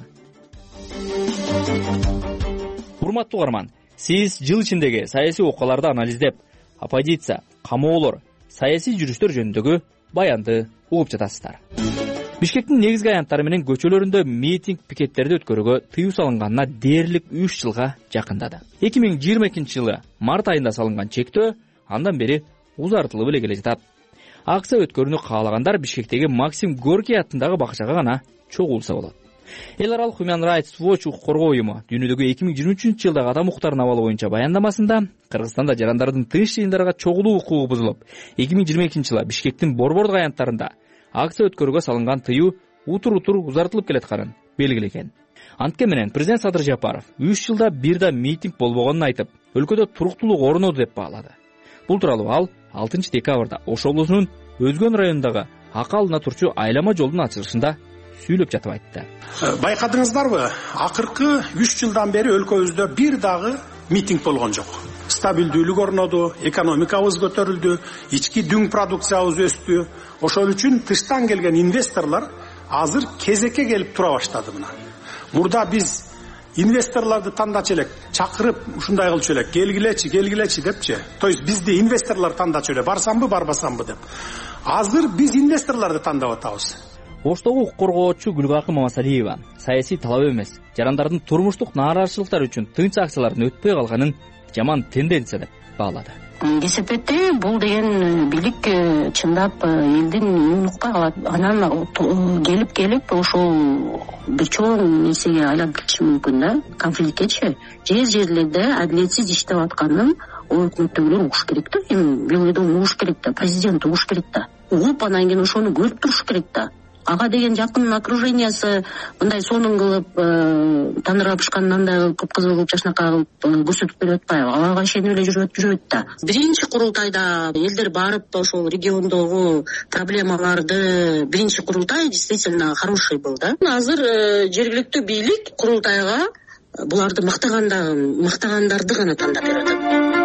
Speaker 9: Урматтуу угарман, сиз жыл ичиндеги саясий окуяларды анализдеп, оппозиция, камоолор, саясий жүрүштөр жөнүндөгү баянды угуп жатасыздар. Бишкектин негизги аянттары менен көчөлөрүндө митинг, пикеттерди өткөрүүгө тыюу салынганына дээрлик үч жылга жакындады. эки миң жыйырма экинчи жылы март айында салынган чектөө андан бери узартылып эле келе жатат. Акция өткөрүүнү каалагандар Бишкектеги Максим Горький атындагы бакчага гана чогулса болот. Эл аралык Human Rights Watch укук коргоо уюму дүйнөдөгү эки миң жыйырма үчүнчү жылдагы адам укуктарынын абалы боюнча баяндамасында Кыргызстанда жарандардын тынч жыйындарга чогулуу укугу бузулуп, эки миң жыйырма экинчи жылы Бишкектин борбордук аянттарында акция өткөрүүгө салынган тыюу утур-утур узартылып келатканын белгилеген. Анткени менен президент Садыр Жапаров үч жылда бир да митинг болбогонун айтып, өлкөдө туруктуулук орноду деп баалады. Бул тууралуу ал алтынчы декабрда Ош облусунун Өзгөн районундагы Акалына турчу айлама жолдун ачылышында сүйлөп жатып айтты.
Speaker 10: Байкадыңыздарбы, акыркы үч жылдан бери өлкөбүздө бир дагы митинг болгон жок. Стабилдүүлүк орноду, экономикабыз көтөрүлдү, ички дүң продукциябыз өстү. Ошол үчүн тыштан келген инвесторлор азыр кезекке келип тура баштады мына. Мурда биз инвесторлорду тандачу элек, чакырып ушундай кылчу элек, келгилечи, келгилечи депчи. То есть бизди инвесторлор тандачу эле, барсамбы, барбасамбы деп. Азыр биз инвесторлорду тандап атабыз.
Speaker 9: Оштогу укук коргоочу Гүлгакы Мамасалиева саясий талап эмес, жарандардын турмуштук нааразычылыктары үчүн тынч акциялардын өтпөй калганын жаман тенденция деп баалады.
Speaker 11: Кесепетте бул деген бийлик чындап элдин үйүн укпай калат. Анан келип келип ошол бир чоң нерсеге айланып кетиши мүмкүн да, конфликтечи. Жер жерлерде адилетсиз иштеп атканын өкмөттөгүлөр угуш керек да, эми бул угуш керек да, президент угуш керек да. Угуп анан кийин ошону көрүп туруш керек да. Ага деген жакын окружениясы мындай сонун кылып тандырга бышкандан да кып-кызыл кылып жашнакай кылып көрсөтүп берип атпайбы? Аларга ишенип эле жүрөт жүрөт да. Биринчи курултайда элдер барып ошол региондогу проблемаларды биринчи курултай действительно хороший был да. Азыр жергиликтүү бийлик курултайга буларды мактагандарын, мактагандарды гана тандап берип атат.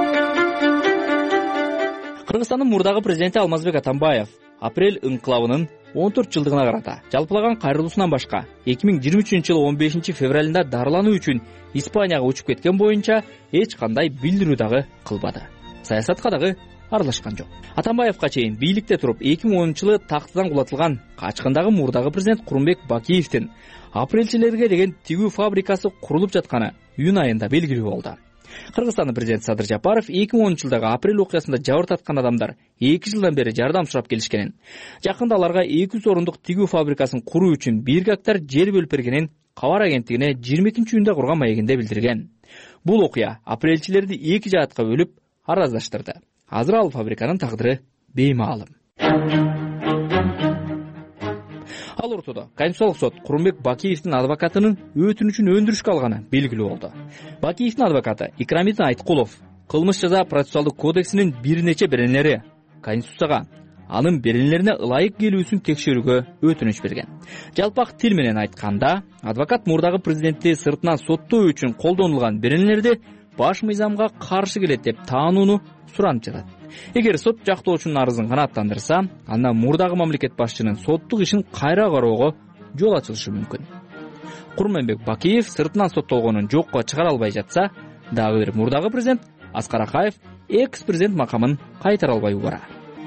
Speaker 9: Кыргызстандын мурдагы президенти Алмазбек Атамбаев апрель ыңкылабынын он төрт жылдыгына карата жалпылаган кайрылуусунан башка эки миң жыйырма үчүнчү жылы он бешинчи февралында дарылануу үчүн Испанияга учуп кеткен боюнча эч кандай билдирүү дагы кылбады. Саясатка дагы аралашкан жок. Атамбаевка чейин бийликте туруп эки миң онунчу жылы тактыдан кулатылган качкындагы мурдагы президент Курманбек Бакиевдин апрелчилерге деген тигүү фабрикасы курулуп жатканы июнь айында белгилүү болду. Кыргызстандын президенти Садыр Жапаров эки миң онунчу жылдагы апрель окуясында жабыр тарткан адамдар эки жылдан бери жардам сурап келишкенин, жакында аларга эки жүз орундук тигүү фабрикасын куруу үчүн бир гектар жер бөлүп бергенин кабар агенттигине жыйырма экинчи июнда курган маегинде билдирген. Бул окуя апрелчилерди эки жаатка бөлүп араздаштырды. Азыр ал фабриканын тагдыры беймаалым. Ал ортодо Конституциялык сот Курманбек Бакиевдин адвокатынын өтүнүчүн өндүрүшкө алганы белгилүү болду. Бакиевдин адвокаты Икрамитин Айткулов кылмыш жаза процессуалдык кодексинин бир нече беренелери Конституцияга анын беренелерине ылайык келүүсүн текшерүүгө өтүнүч берген. Жалпак тил менен айтканда, адвокат мурдагы президентти сыртынан соттоо үчүн колдонулган беренелерди баш мыйзамга каршы келет деп таанууну суранып жатат. Эгер сот жактоочунун арызын канааттандырса, анда мурдагы мамлекет башчынын соттук ишин кайра кароого жол ачылышы мүмкүн. Курманбек Бакиев сыртынан соттолгонун жокко чыгара албай жатса, дагы бир мурдагы президент Аскар Акаев экс-президент макамын кайтара албай убара.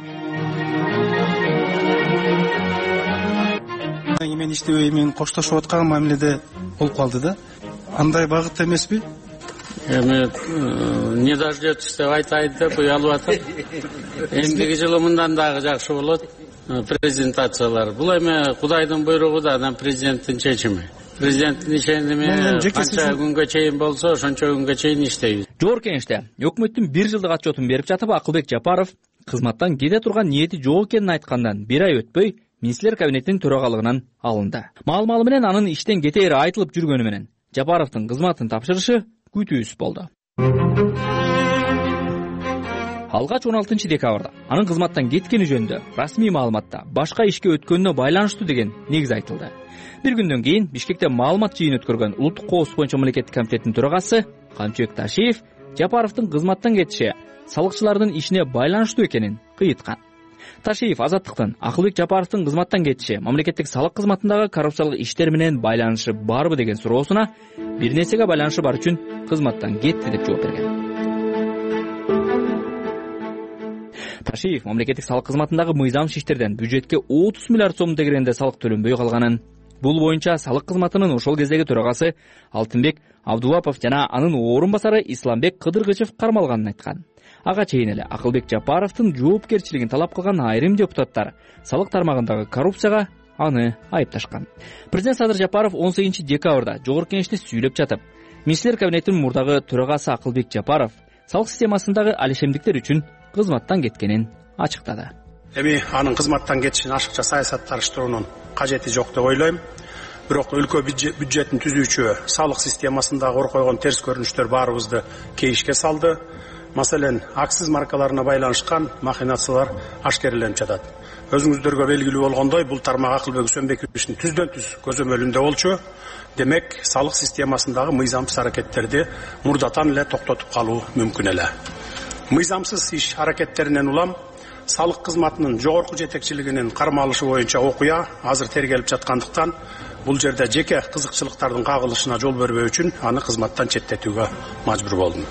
Speaker 24: Мен иштебей мен коштошуп аткан мамиледе болуп калды да. Андай багытта эмеспи?
Speaker 21: Эми не дождётесь деп айтайын деп уялып атам. Эмдиги жылы мындан дагы жакшы болот презентациялар. Бул эми Кудайдын буйругу да, анан президенттин чечими.
Speaker 4: президенттин ишеними канча күнгө чейин болсо ошончо күнгө чейин иштейбиз.
Speaker 9: Жогорку Кеңеште өкмөттүн бир жылдык отчетун берип жатып, Акылбек Жапаров кызматтан кете турган ниети жок экенин айткандан бир ай өтпөй министрлер кабинетинин төрагалыгынан алынды. Маалымалы менен анын иштен кетери айтылып жүргөнү менен Жапаровдун кызматын тапшырышы күтүүсүз болду. Алгач он алтынчы декабрда анын кызматтан кеткени жөнүндө расмий маалыматта башка ишке өткөнүнө байланыштуу деген негиз айтылды. Бир күндөн кийин Бишкекте маалымат жыйын өткөргөн Улуттук коопсуздук боюнча мамлекеттик комитеттин төрагасы Камчыбек Ташиев Жапаровдун кызматтан кетиши салыкчылардын ишине байланыштуу экенин кыйыткан. Ташиев Азаттыктын Акылбек Жапаровдун кызматтан кетиши мамлекеттик салык кызматындагы коррупциялык иштер менен байланышы барбы деген суроосуна бир нерсеге байланышы бар үчүн кызматтан кетти деп жооп берген. Ташиев мамлекеттик салык кызматындагы мыйзамсыз иштерден бюджетке отуз миллиард сом дегенде салык төлөнбөй калганын, бул боюнча салык кызматынын ошол кездеги төрагасы Алтынбек Абдулапов жана анын орун басары Исламбек Кыдыргычев кармалганын айткан. Ага чейин эле Акылбек Жапаровдун жоопкерчилигин талап кылган айрым депутаттар салык тармагындагы коррупцияга аны айыпташкан. Президент Садыр Жапаров он сегизинчи декабрда Жогорку Кеңеште сүйлөп жатып, министрлер кабинетинин мурдагы төрагасы Акылбек Жапаров салык системасындагы алишемдиктер үчүн кызматтан кеткенин ачыктады.
Speaker 10: Эми анын кызматтан кетишин ашыкча саясатташтыруунун кажети жок деп ойлойм. Бирок өлкө бюджетин түзүүчү салык системасындагы ор койгон терс көрүнүштөр баарыбызды кейишке салды. Маселен, акциз маркаларына байланышкан махинациялар ашкереленип жатат. Өзүңүздөргө белгилүү болгондой, бул тармак Акылбек Үсөнбековичтин түздөн түз көзөмөлүндө болчу. Демек, салык системасындагы мыйзамсыз аракеттерди мурдатан эле токтотуп калуу мүмкүн эле. Мыйзамсыз иш аракеттеринен улам салык кызматынын жогорку жетекчилигинин кармалышы боюнча окуя азыр тергелип жаткандыктан бул жерде жеке кызыкчылыктардын кагылышына жол бербөө үчүн аны кызматтан четтетүүгө мажбур болдум.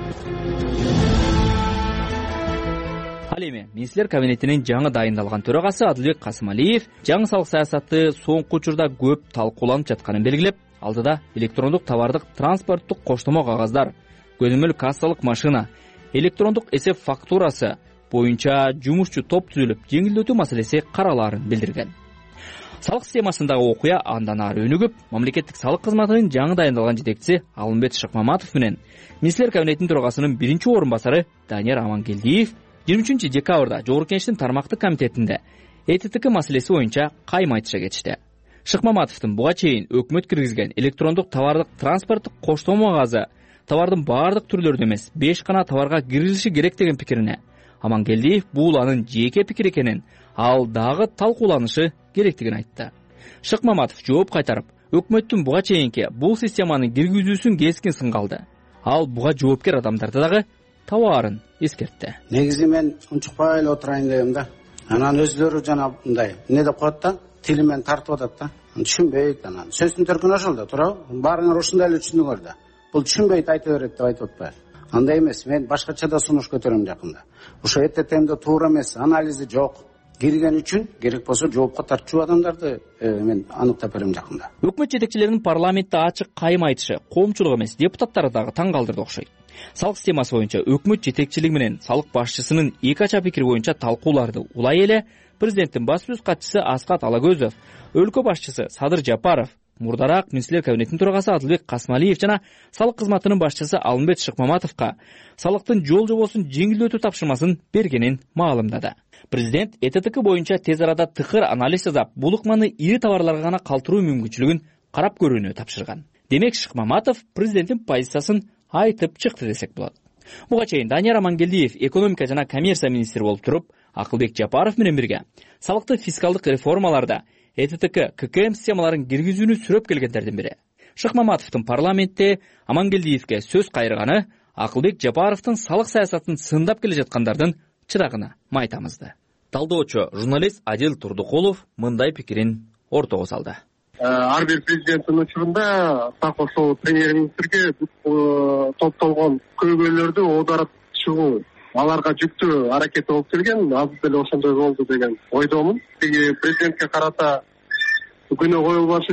Speaker 9: Ал эми министрлер кабинетинин жаңы дайындалган төрагасы Адылбек Касымалиев жаңы салык саясаты соңку учурда көп талкууланып жатканын белгилеп, алдыда электрондук товардык транспорттук коштомо кагаздар, көзөмөл кассалык машина, электрондук эсеп фактурасы боюнча жумушчу топ түзүлүп, жеңилдетүү маселеси каралаарын билдирген. Салык системасындагы окуя андан ары өнүгүп, мамлекеттик салык кызматынын жаңы дайындалган жетекчиси Алымбет Шыкмаматов менен министрлер кабинетинин төрагасынын биринчи орун басары Данияр Амангелдиев жыйырма үчүнчү декабрда Жогорку Кеңештин тармактык комитетинде Э Т Т К маселеси боюнча кайма айтышка кетишти. Шыкмаматовдун буга чейин өкмөт киргизген электрондук товардык транспорттук коштомо кагазы товардын баардык түрлөрүндө эмес, беш гана товарга киргизилиши керек деген пикирине Амангелдиев бул анын жеке пикири экенин, ал дагы талкууланышы керектигин айтты. Шыкмаматов жооп кайтарып, өкмөттүн буга чейинки бул системанын киргизүүсүн кескин сынга алды. Ал буга жоопкер адамдарды дагы табаарын эскертти.
Speaker 12: Негизи мен унчукпай эле отурайын дегем да. Анан өздөрү жана мындай эмне деп коет да, тилимен тартып атат да. Түшүнбөйт анан. Сөздүн төркүнү ошол да, туурабы? Баарыңар ушундай эле түшүндүңөр да. Бул түшүнбөйт айта берет деп айтып атпайбы? Андай эмес, мен башкача да сунуш көтөрөм жакында. Ошо Э Т Т М'де туура эмес, анализи жок. Кирген үчүн керек болсо жоопко тартчу адамдарды мен аныктап берем жакында.
Speaker 9: Өкмөт жетекчилеринин парламентте ачык кайым айтышы коомчулук эмес, депутаттарды дагы таң калтырды окшойт. Салык системасы боюнча өкмөт жетекчилиги менен салык башчысынын эки ача пикири боюнча талкууларды улай эле президенттин басма сөз катчысы Аскат Алагөзов, өлкө башчысы Садыр Жапаров, мурдараак министрлер кабинетинин төрагасы Адылбек Касымалиев жана салык кызматынын башчысы Алымбет Шыкмаматовго салыктын жол жобосун жеңилдетүү тапшырмасын бергенин маалымдады. Президент Э Т Т К боюнча тез арада тыкыр анализ жасап, бул ыкманы ири товарларга гана калтыруу мүмкүнчүлүгүн карап көрүүнү тапшырган. Демек Шыкмаматов президенттин позициясын айтып чыкты десек болот. Буга чейин Данияр Амангелдиев экономика жана коммерция министри болуп туруп, Акылбек Жапаров менен бирге салыктык фискалдык реформаларда Э Т Т К К К М системаларын киргизүүнү сүрөп келгендердин бири. Шыкмаматовдун парламентте Амангелдиевге сөз кайрыганы Акылбек Жапаровдун салык саясатын сындап келе жаткандардын чырагына май тамызды. Талдоочу журналист Адил Турдукулов мындай пикирин ортого салды.
Speaker 13: Ар бир президенттин учурунда так ошол премьер-министрге топтолгон көйгөйлөрдү оодарып чыгуу, аларга жүктүү аракети болуп келген, азыр деле ошондой болду деген ойдомун. Президентке карата күнөө коюлбаш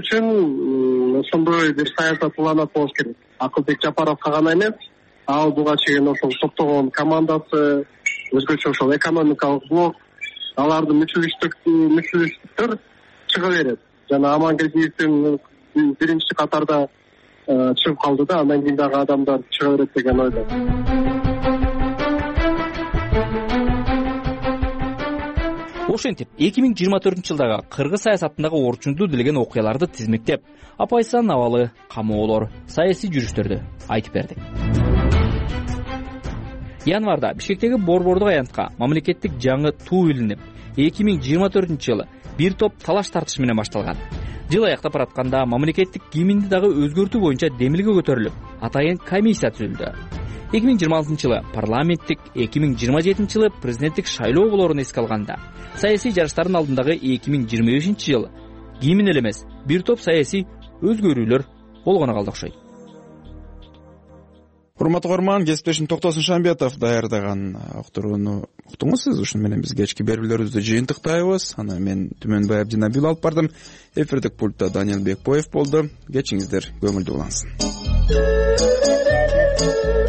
Speaker 13: үчүн ошондой бир саясат уланат болуш керек. Акылбек Жапаровго гана эмес, ал буга чейин ошол топтогон командасы, өзгөчө ошол экономикалык блок, алардын мүчүлүштүктөр чыга берет. Жана Амангелдиевдин биринчи катарда чыгып калды да, андан кийин дагы адамдар чыга берет деген ойдо.
Speaker 9: Ошентип эки миң жыйырма төртүнчү жылдагы кыргыз саясатындагы орчундуу делеген окуяларды тизмектеп, апайсан абалы, камоолор, саясий жүрүштөрдү айтып бердик. Январда Бишкектеги борбордук аянтка мамлекеттик жаңы туу илинип, эки миң жыйырма төртүнчү жылы бир топ талаш тартыш менен башталган. Жыл аяктап баратканда мамлекеттик гимнди дагы өзгөртүү боюнча демилге көтөрүлүп, атайын комиссия түзүлдү. эки миң жыйырма алтынчы жылы парламенттик, эки миң жыйырма жетинчи жылы президенттик шайлоо болоорун эске алганда, саясий жарыштардын алдындагы эки миң жыйырма бешинчи жыл гимн эле эмес, бир топ саясий өзгөрүүлөр болгону калды окшойт.
Speaker 2: Урматтуу көрөрман, кесиптешим Токтосун Шамбетов даярдаган уктурууну уктуңуз сиз. Ушуну менен биз кечки берүүлөрүбүздү жыйынтыктайбыз. Аны мен Түмөнбай Абдинабил алып бардым. Эфирдик пультта Даниэл Бекбоев болду. Кечиңиздер көңүлдүү улансын.